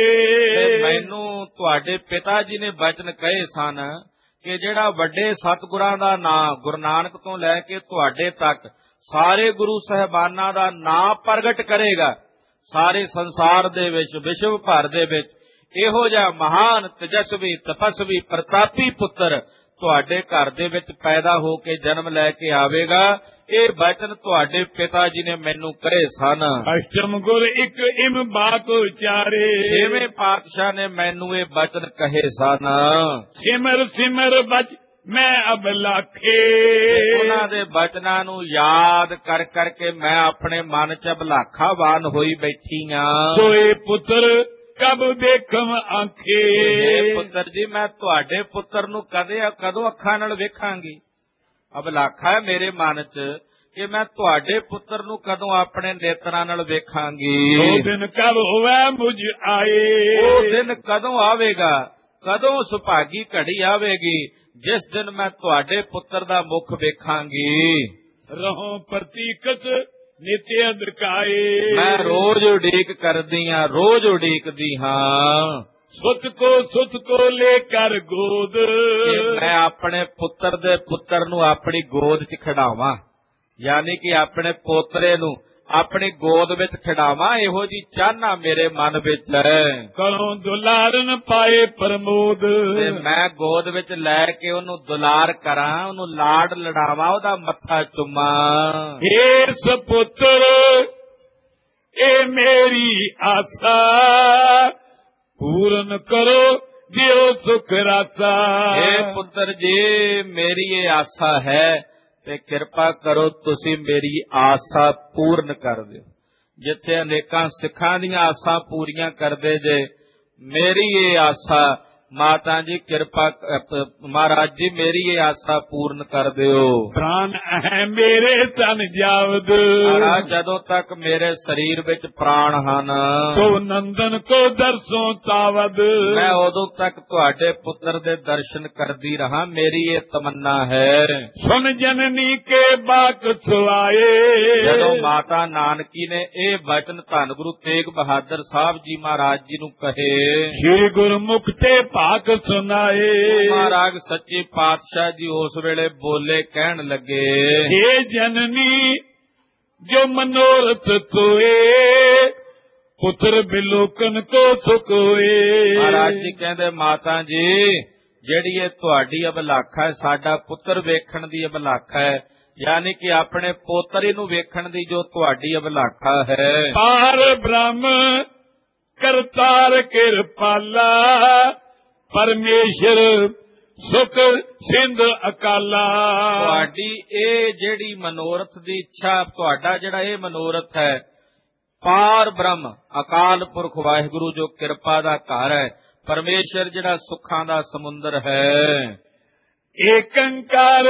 ਮੈਨੂੰ ਤੁਹਾਡੇ ਪਿਤਾ ਜੀ ਨੇ ਬਚਨ ਕਹੇ ਸਨ ਕਿ ਜਿਹੜਾ ਵੱਡੇ ਸਤਿਗੁਰਾਂ ਦਾ ਨਾਂ, ਗੁਰੂ ਨਾਨਕ ਤੋਂ ਲੈ ਕੇ ਤੁਹਾਡੇ ਤੱਕ ਸਾਰੇ ਗੁਰੂ ਸਾਹਿਬਾਨਾਂ ਦਾ ਨਾਂ ਪ੍ਰਗਟ ਕਰੇਗਾ, ਸਾਰੇ ਸੰਸਾਰ ਦੇ ਵਿੱਚ, ਵਿਸ਼ਵ ਭਰ ਦੇ ਵਿੱਚ ਇਹੋ ਜਿਹਾ ਮਹਾਨ ਤੇਜਸਵੀ ਤਪਸਵੀ ਪ੍ਰਤਾਪੀ ਪੁੱਤਰ ਤੁਹਾਡੇ ਘਰ ਦੇ ਵਿੱਚ ਪੈਦਾ ਹੋ ਕੇ ਜਨਮ ਲੈ ਕੇ ਆਵੇਗਾ। ਇਹ ਬਚਨ ਤੁਹਾਡੇ ਪਿਤਾ ਜੀ ਨੇ ਮੈਨੂੰ ਕਹੇ ਸਨ। ਅਸ਼ਟਮ ਗੁਰ ਇੱਕ ਇਮ ਬਾਤ ਉਚਾਰੇ, ਛੇਵੇਂ ਪਾਤਸ਼ਾਹ ਨੇ ਮੈਨੂੰ ਇਹ ਬਚਨ ਕਹੇ ਸਨ। ਸਿਮਰ ਸਿਮਰ ਬਚ ਮੈਂ ਅਬ ਲਾਖੇ, ਉਹਨਾਂ ਦੇ ਬਚਨਾਂ ਨੂੰ ਯਾਦ ਕਰ ਕਰਕੇ ਮੈਂ ਆਪਣੇ ਮਨ ਚ ਅਬਲਾਖਾਵਾਨ ਹੋਈ ਬੈਠੀ ਹਾਂ। ਸੋਏ ਪੁੱਤਰ ਕਬ ਦੇਖਮ ਆਂਖੇ, ਪੁੱਤਰ ਜੀ ਮੈਂ ਤੁਹਾਡੇ ਪੁੱਤਰ ਨੂੰ ਕਦੇ ਕਦੋਂ ਅੱਖਾਂ ਨਾਲ ਵੇਖਾਂਗੀ। ਅਬਲਾਖਾ ਹੈ ਮੇਰੇ ਮਨ ਚ ਕਿ ਮੈਂ ਤੁਹਾਡੇ ਪੁੱਤਰ ਨੂੰ ਕਦੋਂ ਆਪਣੇ ਨੇਤਰਾਂ ਨਾਲ ਵੇਖਾਂਗੀ। ਉਹ ਦਿਨ ਕਬ ਹੋਵੇ ਮੁਝ ਆਏ, ਉਹ ਦਿਨ ਕਦੋਂ ਆਵੇਗਾ, ਕਦੋਂ ਸੁਭਾਗੀ ਘੜੀ ਆਵੇਗੀ ਜਿਸ ਦਿਨ ਮੈਂ ਤੁਹਾਡੇ ਪੁੱਤਰ ਦਾ ਮੁਖ ਵੇਖਾਂਗੀ। ਰਹੋ ਪ੍ਰਤੀਕਤ ਨਿਤਿ ਅਦਰਕਾਏ, ਮੈਂ ਰੋਜ਼ ਉਡੀਕ ਕਰਦੀ ਹਾਂ, ਰੋਜ਼ ਉਡੀਕਦੀ ਹਾਂ। ਸੁਤ ਕੋ ਸੁਤ ਕੋ ਲੈ ਕਰ ਗੋਦ, ਮੈਂ ਆਪਣੇ ਪੁੱਤਰ ਦੇ ਪੁੱਤਰ ਨੂੰ ਆਪਣੀ ਗੋਦ ਚ ਖਿਡਾਵਾਂ, ਯਾਨੀ ਕਿ ਆਪਣੇ ਪੋਤਰੇ ਨੂੰ ਆਪਣੀ ਗੋਦ ਵਿੱਚ ਖਿਡਾਵਾਂ, ਇਹੋ ਜੀ ਚਾਹਨਾ ਮੇਰੇ ਮਨ ਵਿੱਚ ਹੈ। ਕਰੋ ਦੁਲਾਰਨ ਪਾਏ ਪ੍ਰਮੋਦ, ਤੇ ਮੈਂ ਗੋਦ ਵਿੱਚ ਲੈ ਕੇ ਉਹਨੂੰ ਦੁਲਾਰ ਕਰਾਂ, ਉਹਨੂੰ ਲਾਡ ਲੜਾਵਾਂ, ਉਹਦਾ ਮੱਥਾ ਚੁੰਮਾਂ। ਏ ਸਪੁੱਤਰ ਇਹ ਮੇਰੀ ਆਸਾ, ਪੂਰਨ ਕਰੋ ਦਿਓ ਸੁਖ ਰਾਸਾ। ਏ ਪੁੱਤਰ ਜੀ ਮੇਰੀ ਇਹ ਆਸਾ ਹੈ ਤੇ ਕਿਰਪਾ ਕਰੋ ਤੁਸੀਂ ਮੇਰੀ ਆਸਾ ਪੂਰਨ ਕਰ ਦਿਓ। ਜਿੱਥੇ ਅਨੇਕਾਂ ਸਿੱਖਾਂ ਦੀਆਂ ਆਸਾਂ ਪੂਰੀਆਂ ਕਰਦੇ ਜੇ, ਮੇਰੀ ਇਹ ਆਸਾ ਮਾਤਾ ਜੀ ਕਿਰਪਾ ਮਹਾਰਾਜ ਜੀ ਮੇਰੀ ਇਹ ਆਸਾ ਪੂਰਨ ਕਰ ਦਿਓ। ਪ੍ਰਾਨ ਹੈ ਮੇਰੇ ਤਨ ਜਾਵਦ, ਜਦੋਂ ਤੱਕ ਮੇਰੇ ਸਰੀਰ ਵਿੱਚ ਪ੍ਰਾਣ ਹਨ, ਤੋ ਨੰਦਨ ਕੋ ਦਰਸੋਂ ਤਾਵਦ, ਮੈਂ ਉਦੋਂ ਤੱਕ ਤੁਹਾਡੇ ਪੁੱਤਰ ਦੇ ਦਰਸ਼ਨ ਕਰਦੀ ਰਹਾ, ਮੇਰੀ ਇਹ ਤਮੰਨਾ ਹੈ। ਸੁਨ ਜਨਨੀ ਕੇ ਬਾਕ ਸੁਆਏ, ਜਦੋਂ ਮਾਤਾ ਨਾਨਕੀ ਨੇ ਇਹ ਬਚਨ ਧੰਨ ਗੁਰੂ ਤੇਗ ਬਹਾਦਰ ਸਾਹਿਬ ਜੀ ਮਹਾਰਾਜ ਜੀ ਨੂੰ ਕਹੇ, ਸ੍ਰੀ ਗੁਰਮੁਖ ਤੇ ਭਾਗ ਸੁਨਾਏ, ਮਹਾਰਾਜ ਸੱਚੇ ਪਾਤਸ਼ਾਹ ਜੀ ਉਸ ਵੇਲੇ ਬੋਲੇ, ਕਹਿਣ ਲੱਗੇ, हे ਜਨਨੀ ਜੋ ਮਨੋਰਥ ਤੋਏ, ਪੁੱਤਰ ਬਿਲੋਕਨ ਕੋ ਸੁਖ ਹੋਏ। ਮਹਾਰਾਜ ਜੀ ਕਹਿੰਦੇ ਮਾਤਾ ਜੀ ਜਿਹੜੀ ਇਹ ਤੁਹਾਡੀ ਅਬਲਾਖਾ ਹੈ, ਸਾਡਾ ਪੁੱਤਰ ਵੇਖਣ ਦੀ ਅਬਲਾਖਾ ਹੈ, ਯਾਨੀ ਕਿ ਆਪਣੇ ਪੋਤਰੇ ਨੂੰ ਵੇਖਣ ਦੀ ਜੋ ਤੁਹਾਡੀ ਅਬਲਾਖਾ ਹੈ। ਪਾਰ ਬ੍ਰਹਮ ਕਰਤਾਰ ਕਿਰਪਾਲਾ, ਪਰਮੇਸ਼ਰ ਸੁਖ ਸਿੰਧ ਅਕਾਲਾ। ਤੁਹਾਡੀ ਇਹ ਜਿਹੜੀ ਮਨੋਰਥ ਦੀ ਇੱਛਾ, ਤੁਹਾਡਾ ਜਿਹੜਾ ਇਹ ਮਨੋਰਥ ਹੈ, ਪਾਰ ਬ੍ਰਹਮ ਅਕਾਲ ਪੁਰਖ ਵਾਹਿਗੁਰੂ ਜੋ ਕਿਰਪਾ ਦਾ ਘਰ ਹੈ, ਪਰਮੇਸ਼ਰ ਜਿਹੜਾ ਸੁੱਖਾਂ ਦਾ ਸਮੁੰਦਰ ਹੈ। ਏਕੰਕਾਰ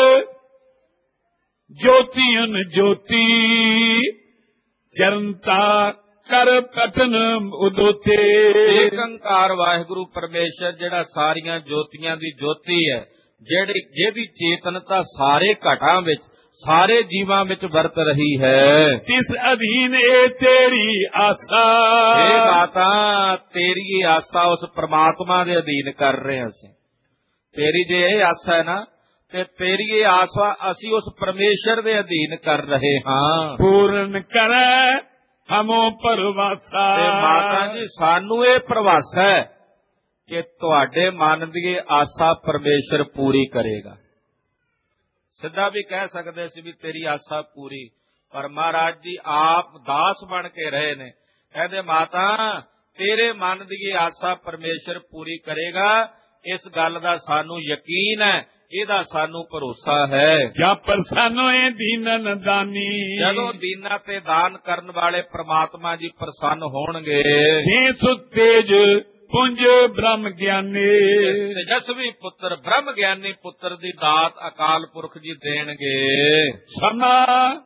ਜੋਤੀਨ ਜੋਤੀ, ਚਰਨਤਾ ਕਰ ਪਤਨ ਉਦੋਤੇ। ਏਕ ਓੰਕਾਰ ਵਾਹਿਗੁਰੂ ਪਰਮੇਸ਼ਰ ਜਿਹੜਾ ਸਾਰੀਆਂ ਜੋਤੀਆਂ ਦੀ ਜੋਤੀ ਹੈ, ਜਿਹੜੀ ਜਿਹਦੀ ਚੇਤਨਤਾ ਸਾਰੇ ਘਟਾਂ ਵਿੱਚ ਸਾਰੇ ਜੀਵਾਂ ਵਿੱਚ ਵਰਤ ਰਹੀ ਹੈ। ਤਿਸ ਅਧੀਨ ਏ ਤੇਰੀ ਆਸਾ। ਇਹ ਮਾਤਾ ਤੇਰੀ ਇਹ ਆਸਾ ਉਸ ਪ੍ਰਮਾਤਮਾ ਦੇ ਅਧੀਨ ਕਰ ਰਹੇ ਹਾਂ ਅਸੀਂ। ਤੇਰੀ ਜੇ ਇਹ ਆਸਾ ਹੈ ਨਾ ਤੇ ਤੇਰੀ ਇਹ ਆਸਾ ਅਸੀਂ ਉਸ ਪਰਮੇਸ਼ਰ ਦੇ ਅਧੀਨ ਕਰ ਰਹੇ ਹਾਂ। ਪੂਰਨ ਕਰੈ ਹਮੋ ਪਰਵਾਸਾ। ਤੇ ਮਾਤਾ ਜੀ ਸਾਨੂੰ ਇਹ ਪ੍ਰਵਾਸਾ ਹੈ ਕਿ ਤੁਹਾਡੇ ਮਨ ਦੀ ਇਹ ਆਸਾ ਪਰਮੇਸ਼ਰ ਪੂਰੀ ਕਰੇਗਾ। ਸਿੱਧਾ ਵੀ ਕਹਿ ਸਕਦੇ ਸੀ ਵੀ ਤੇਰੀ ਆਸਾ ਪੂਰੀ, ਪਰ ਮਹਾਰਾਜ ਜੀ ਆਪ ਦਾਸ ਬਣ ਕੇ ਰਹੇ ਨੇ। ਕਹਿੰਦੇ ਮਾਤਾ ਤੇਰੇ ਮਨ ਦੀ ਇਹ ਆਸਾ ਪਰਮੇਸ਼ਰ ਪੂਰੀ ਕਰੇਗਾ। ਇਸ ਗੱਲ ਦਾ ਸਾਨੂੰ ਯਕੀਨ ਹੈ, ਇਹਦਾ ਸਾਨੂੰ ਭਰੋਸਾ ਹੈ। ਜਾਂ ਪ੍ਰਸੰਨ ਹੋਏ ਦੀਨਨ ਦਾਨੀ। ਜਦੋਂ ਦੀਨਾਂ ਤੇ ਦਾਨ ਕਰਨ ਵਾਲੇ ਪ੍ਰਮਾਤਮਾ ਜੀ ਪ੍ਰਸੰਨ ਹੋਣਗੇ। ਜੇ ਸੁਤੇਜ ਪੁੰਜ ਬ੍ਰਹਮ ਗਿਆਨੀ। ਤੇਜਸਵੀ ਪੁੱਤਰ ਬ੍ਰਹਮ ਗਿਆਨੀ ਪੁੱਤਰ ਦੀ ਦਾਤ ਅਕਾਲ ਪੁਰਖ ਜੀ ਦੇਣਗੇ। ਸਮਾ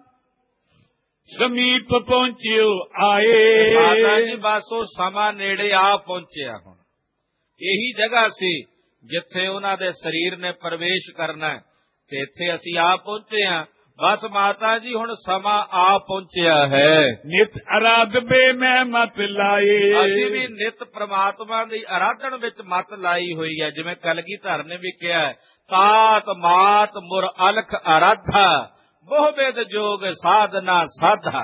ਸਮੀਪ ਪਹੁੰਚਿਓ ਆਏ। ਮਾਤਾ ਜੀ ਬਸ ਉਹ ਸਮਾਂ ਨੇੜੇ ਆ ਪਹੁੰਚਿਆ। ਹੁਣ ਇਹੀ ਜਗ੍ਹਾ ਸੀ ਜਿੱਥੇ ਉਹਨਾਂ ਦੇ ਸਰੀਰ ਨੇ ਪ੍ਰਵੇਸ਼ ਕਰਨਾ, ਤੇ ਇੱਥੇ ਅਸੀਂ ਆ ਪਹੁੰਚੇ ਹਾਂ। ਬਸ ਮਾਤਾ ਜੀ ਹੁਣ ਸਮਾਂ ਆ ਪਹੁੰਚਿਆ ਹੈ। ਨਿਤ ਅਰਾਧਬੇ ਮੈਂ ਮਤ ਲਾਏ। ਅਸੀਂ ਵੀ ਨਿਤ ਪ੍ਰਮਾਤਮਾ ਦੀ ਆਰਾਧਨ ਵਿੱਚ ਮਤ ਲਾਈ ਹੋਈ ਹੈ। ਜਿਵੇਂ ਕਲਗੀਧਰ ਨੇ ਵੀ ਕਿਹਾ ਹੈ, ਤਾਤ ਮਾਤ ਮੁਰ ਅਲਖ ਆਰਾਧਾ ਬਹੁ ਵੇਦ ਜੋਗ ਸਾਧਨਾ ਸਾਧਾ।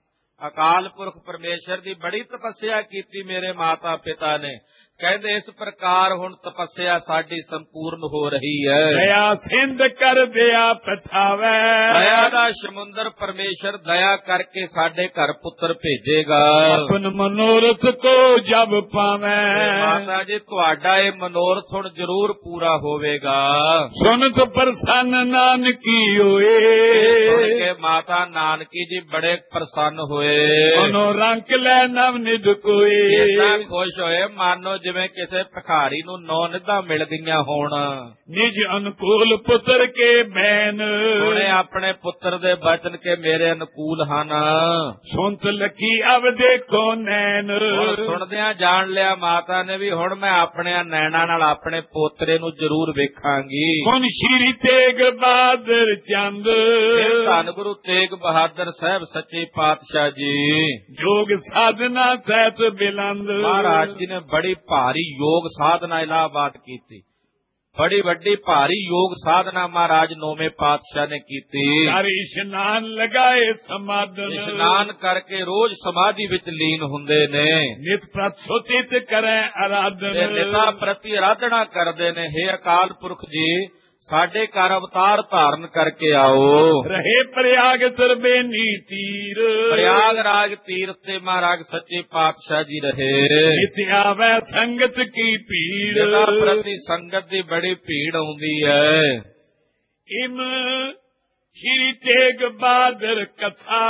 ਅਕਾਲ ਪੁਰਖ ਪਰਮੇਸ਼ਰ ਦੀ ਬੜੀ ਤਪੱਸਿਆ ਕੀਤੀ ਮੇਰੇ ਮਾਤਾ ਪਿਤਾ ਨੇ। ਕਹਿੰਦੇ ਇਸ ਪ੍ਰਕਾਰ ਹੁਣ ਤਪੱਸਿਆ ਸਾਡੀ ਸੰਪੂਰਨ ਹੋ ਰਹੀ ਹੈ। ਦਇਆ ਸਿੰਧ ਕਰ ਦਿਆ ਪਠਾਵੇ। ਦਇਆ ਦਾ ਸਮੁੰਦਰ ਪਰਮੇਸ਼ਰ ਦਇਆ ਕਰਕੇ ਸਾਡੇ ਘਰ ਪੁੱਤਰ ਭੇਜੇਗਾ। ਆਪਨ ਮਨੋਰਥ ਕੋ ਜਬ ਪਾਵੇ। ਮਾਤਾ ਜੀ ਤੁਹਾਡਾ ਇਹ ਮਨੋਰਥ ਹੁਣ ਜ਼ਰੂਰ ਪੂਰਾ ਹੋਵੇਗਾ। ਸੁਨਤ ਪ੍ਰਸੰਨ ਨਾਨਕੀ ਹੋਏ। ਸੁਣ ਕੇ ਮਾਤਾ ਨਾਨਕੀ ਜੀ ਬੜੇ ਪ੍ਰਸੰਨ ਹੋਏ। ਮਨੋ ਰੰਕ ਲੈ ਨਵ ਨਿਧ ਕੋਏ। ਇਦਾਂ ਖੁਸ਼ ਹੋਏ ਮਾਨੋ ਜਿਵੇਂ ਕਿਸੇ ਭਿਖਾਰੀ ਨੂੰ ਨੌ ਨਿਧਾਂ ਮਿਲ ਗਈਆਂ ਹੋਣ। ਨਿਜ ਅਨੁਕੂਲ ਪੁੱਤਰ ਕੇ ਬੈਨ। ਉਹਨੇ ਆਪਣੇ ਪੁੱਤਰ ਦੇ ਬਚਨ ਕੇ ਮੇਰੇ ਅਨੁਕੂਲ ਹਨ। ਸੁਣਤ ਲਖੀ ਅਵ ਦੇਖੋ ਨੈਣ। ਹੁਣ ਸੁਣਦਿਆਂ ਜਾਣ ਲਿਆ ਮਾਤਾ ਨੇ ਵੀ ਹੁਣ ਮੈਂ ਆਪਣੇ ਨੈਣਾਂ ਨਾਲ ਆਪਣੇ ਪੋਤਰੇ ਨੂੰ ਜ਼ਰੂਰ ਵੇਖਾਂਗੀ। ਹੁਣ ਸ਼੍ਰੀ ਤੇਗ ਬਹਾਦਰ ਚੰਦ। ਧੰਨ ਗੁਰੂ ਤੇਗ ਬਹਾਦਰ ਸਾਹਿਬ ਸੱਚੇ ਪਾਤਸ਼ਾਹ ਜੀ ਜੋਗ ਸਾਧਨਾ ਸਹਿਤ ਬਿਲੰਦ। ਮਹਾਰਾਜ ਜੀ ਨੇ ਬੜੀ ਭਾਰੀ ਯੋਗ ਸਾਧਨਾ ਇਲਾਹਾਬਾਦ ਕੀਤੀ। ਬੜੀ ਵੱਡੀ ਭਾਰੀ ਯੋਗ ਸਾਧਨਾ ਮਹਾਰਾਜ ਨੌਵੇਂ ਪਾਤਸ਼ਾਹ ਨੇ ਕੀਤੀ। ਕਰ ਇਸ਼ਨਾਨ ਲਗਾਏ ਸਮਾਧਨ। ਇਸ਼ਨਾਨ ਕਰਕੇ ਰੋਜ਼ ਸਮਾਧੀ ਵਿੱਚ ਲੀਨ ਹੁੰਦੇ ਨੇ। ਨਿਤ ਪ੍ਰਤਿਸ਼ਠਿਤ ਕਰੇ ਆਰਾਧਨ। ਨਿਤਾ ਪ੍ਰਤੀ ਆਰਾਧਨਾ ਕਰਦੇ ਨੇ। ਹੇ ਅਕਾਲ ਪੁਰਖ ਜੀ ਸਾਡੇ ਘਰ ਅਵਤਾਰ ਧਾਰਨ ਕਰਕੇ ਆਓ। ਰਹੇ ਪ੍ਰਯਾਗ ਤਰਬੇਨੀ ਤੀਰ। ਪ੍ਰਯਾਗ ਰਾਜ ਤੀਰਥ ਤੇ ਮਹਾਰਾਜ ਸੱਚੇ ਪਾਤਸ਼ਾਹ ਜੀ ਰਹੇ। ਜਿਤ ਆਵੇ ਸੰਗਤ ਕੀ ਭੀੜ। ਨਿਤਾ ਪ੍ਰਤੀ ਸੰਗਤ ਦੀ ਬੜੀ ਭੀੜ ਆਉਂਦੀ ਹੈ। ਇਮ ਸ਼੍ਰੀ ਤੇਗ ਬਹਾਦਰ ਕਥਾ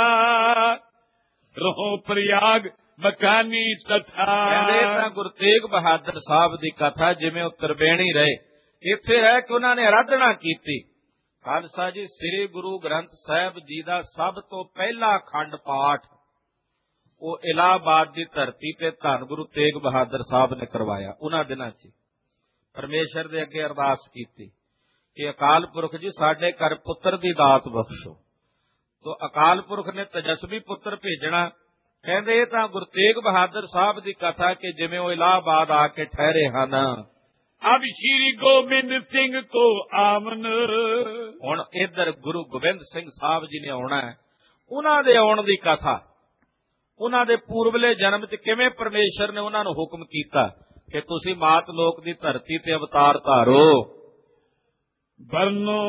ਰਹੋ ਪ੍ਰਯਾਗ ਬਕਾਨੀ ਤਥਾ। ਕਹਿੰਦੇ ਤਾਂ ਗੁਰੂ ਤੇਗ ਬਹਾਦਰ ਸਾਹਿਬ ਦੀ ਕਥਾ ਜਿਵੇਂ ਉਹ ਤਰਬੇਣੀ ਰਹੇ ਇੱਥੇ ਹੈ ਕਿ ਉਹਨਾਂ ਨੇ ਆਰਾਧਨਾ ਕੀਤੀ। ਖਾਲਸਾ ਜੀ ਸ੍ਰੀ ਗੁਰੂ ਗ੍ਰੰਥ ਸਾਹਿਬ ਜੀ ਦਾ ਸਭ ਤੋਂ ਪਹਿਲਾ ਅਖੰਡ ਪਾਠ ਉਹ ਇਲਾਹਾਬਾਦ ਦੀ ਧਰਤੀ ਤੇ ਧੰਨ ਗੁਰੂ ਤੇਗ ਬਹਾਦਰ ਸਾਹਿਬ ਨੇ ਕਰਵਾਇਆ। ਉਹਨਾਂ ਦਿਨਾਂ 'ਚ ਪਰਮੇਸ਼ਰ ਦੇ ਅੱਗੇ ਅਰਦਾਸ ਕੀਤੀ ਕਿ ਅਕਾਲ ਪੁਰਖ ਜੀ ਸਾਡੇ ਘਰ ਪੁੱਤਰ ਦੀ ਦਾਤ ਬਖਸ਼ੋ। ਤੋ ਅਕਾਲ ਪੁਰਖ ਨੇ ਤੇਜਸਵੀ ਪੁੱਤਰ ਭੇਜਣਾ। ਕਹਿੰਦੇ ਇਹ ਤਾਂ ਗੁਰੂ ਤੇਗ ਬਹਾਦਰ ਸਾਹਿਬ ਦੀ ਕਥਾ ਕਿ ਜਿਵੇਂ ਉਹ ਇਲਾਹਾਬਾਦ ਆ ਕੇ ਠਹਿਰੇ ਹਨ। ਅਬ ਸ਼੍ਰੀ ਗੋਬਿੰਦ ਸਿੰਘ ਕੋ ਆਵਨ। ਹੁਣ ਇੱਧਰ ਗੁਰੂ ਗੋਬਿੰਦ ਸਿੰਘ ਸਾਹਿਬ ਜੀ ਨੇ ਆਉਣਾ ਹੈ। ਉਹਨਾਂ ਦੇ ਆਉਣ ਦੀ ਕਥਾ, ਉਹਨਾਂ ਦੇ ਪੂਰਬਲੇ ਜਨਮ 'ਚ ਕਿਵੇਂ ਪਰਮੇਸ਼ਰ ਨੇ ਉਹਨਾਂ ਨੂੰ ਹੁਕਮ ਕੀਤਾ ਕਿ ਤੁਸੀਂ ਮਾਤ ਲੋਕ ਦੀ ਧਰਤੀ ਤੇ ਅਵਤਾਰ ਧਾਰੋ। ਵਰਨੋ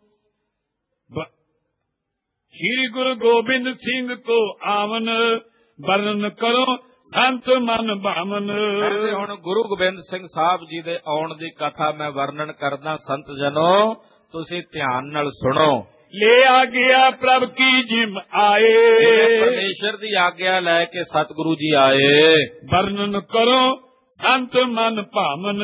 ਸ਼੍ਰੀ ਗੁਰੂ ਗੋਬਿੰਦ ਸਿੰਘ ਕੋ ਆਵਨ ਵਰਨਨ ਕਰੋ ਸੰਤ ਮਨ ਭਾਵਨ। ਕਹਿੰਦੇ ਹੁਣ ਗੁਰੂ ਗੋਬਿੰਦ ਸਿੰਘ ਸਾਹਿਬ ਜੀ ਦੇ ਆਉਣ ਦੀ ਕਥਾ ਮੈਂ ਵਰਣਨ ਕਰਦਾ। ਸੰਤ ਜਨੋ ਤੁਸੀਂ ਧਿਆਨ ਨਾਲ ਸੁਣੋ। ਲੈ ਆ ਗਿਆ ਪ੍ਰਭ ਕੀ ਜਿਮ ਆਏ। ਪਰਮੇਸ਼ਰ ਦੀ ਆਗਿਆ ਲੈ ਕੇ ਸਤਿਗੁਰੂ ਜੀ ਆਏ। ਵਰਣਨ ਕਰੋ ਸੰਤ ਮਨ ਭਾਵਨ।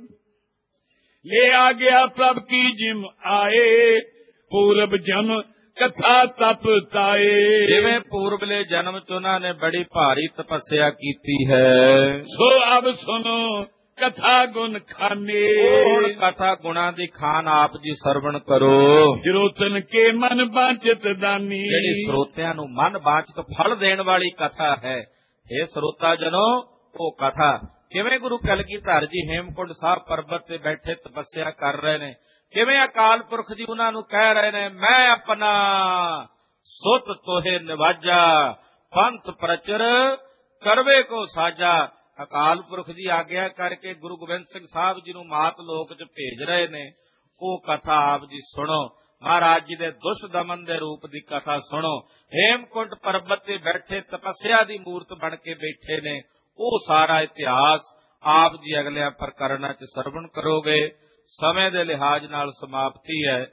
ਲੈ ਆ ਗਿਆ ਪ੍ਰਭ ਕੀ ਜਿਮ ਆਏ। ਪੂਰਬ ਜਮ ਕਥਾ ਤਪ ਤਾਏ। ਜਿਵੇਂ ਪੂਰਬਲੇ ਜਨਮ ਚ ਉਹਨਾਂ ਨੇ ਬੜੀ ਭਾਰੀ ਤਪੱਸਿਆ ਕੀਤੀ ਹੈ, ਸੋ ਅਬ ਸੁਨੋ ਕਥਾ ਗੁਣ ਖਾਨੇ। ਹੁਣ ਕਥਾ ਗੁਣਾ ਦੀ ਖਾਨ ਆਪ ਜੀ ਸਰਵਣ ਕਰੋ। ਜਰੋਤਨ ਕੇ ਮਨ ਬਾਂਚਿਤ ਦਾਨੀ। ਜਿਹੜੀ ਸਰੋਤਿਆਂ ਨੂੰ ਮਨ ਬਾਂਚਿਤ ਫਲ ਦੇਣ ਵਾਲੀ ਕਥਾ ਹੈ। ਇਹ ਸਰੋਤਾ ਜਨੋ ਉਹ ਕਥਾ ਕਿਵੇਂ ਗੁਰੂ ਕਲਗੀਧਰ ਜੀ ਹੇਮਕੁੰਟ ਸਾਹਿਬ ਪਰਬਤ ਤੇ ਬੈਠੇ ਤਪੱਸਿਆ ਕਰ ਰਹੇ ਨੇ, ਕਿਵੇਂ ਅਕਾਲ ਪੁਰਖ ਜੀ ਉਹਨਾਂ ਨੂੰ ਕਹਿ ਰਹੇ ਨੇ, ਮੈਂ ਆਪਣਾ ਸੁਤ ਤੋਹੇ ਨਿਵਾਜਾ, ਪੰਥ ਪ੍ਰਚਰ ਕਰਵੇ ਕੋ ਸਾਜਾ। ਅਕਾਲ ਪੁਰਖ ਜੀ ਆਗਿਆ ਕਰਕੇ ਗੁਰੂ ਗੋਬਿੰਦ ਸਿੰਘ ਸਾਹਿਬ ਜੀ ਨੂੰ ਮਾਤ ਲੋਕ ਚ ਭੇਜ ਰਹੇ ਨੇ। ਉਹ ਕਥਾ ਆਪ ਜੀ ਸੁਣੋ। ਮਹਾਰਾਜ ਜੀ ਦੇ ਦੁਸ਼ਟ ਦਮਨ ਦੇ ਰੂਪ ਦੀ ਕਥਾ ਸੁਣੋ। ਹੇਮਕੁੰਟ ਪਰਬਤ ਤੇ ਬੈਠੇ ਤਪੱਸਿਆ ਦੀ ਮੂਰਤ ਬਣ ਕੇ ਬੈਠੇ ਨੇ। ਉਹ ਸਾਰਾ ਇਤਿਹਾਸ ਆਪ ਜੀ ਅਗਲਿਆਂ ਪ੍ਰਕਰਣਾਂ ਚ ਸਰਵਣ ਕਰੋਗੇ। ਸਮੇਂ ਦੇ ਲਿਹਾਜ਼ ਨਾਲ ਸਮਾਪਤੀ ਹੈ।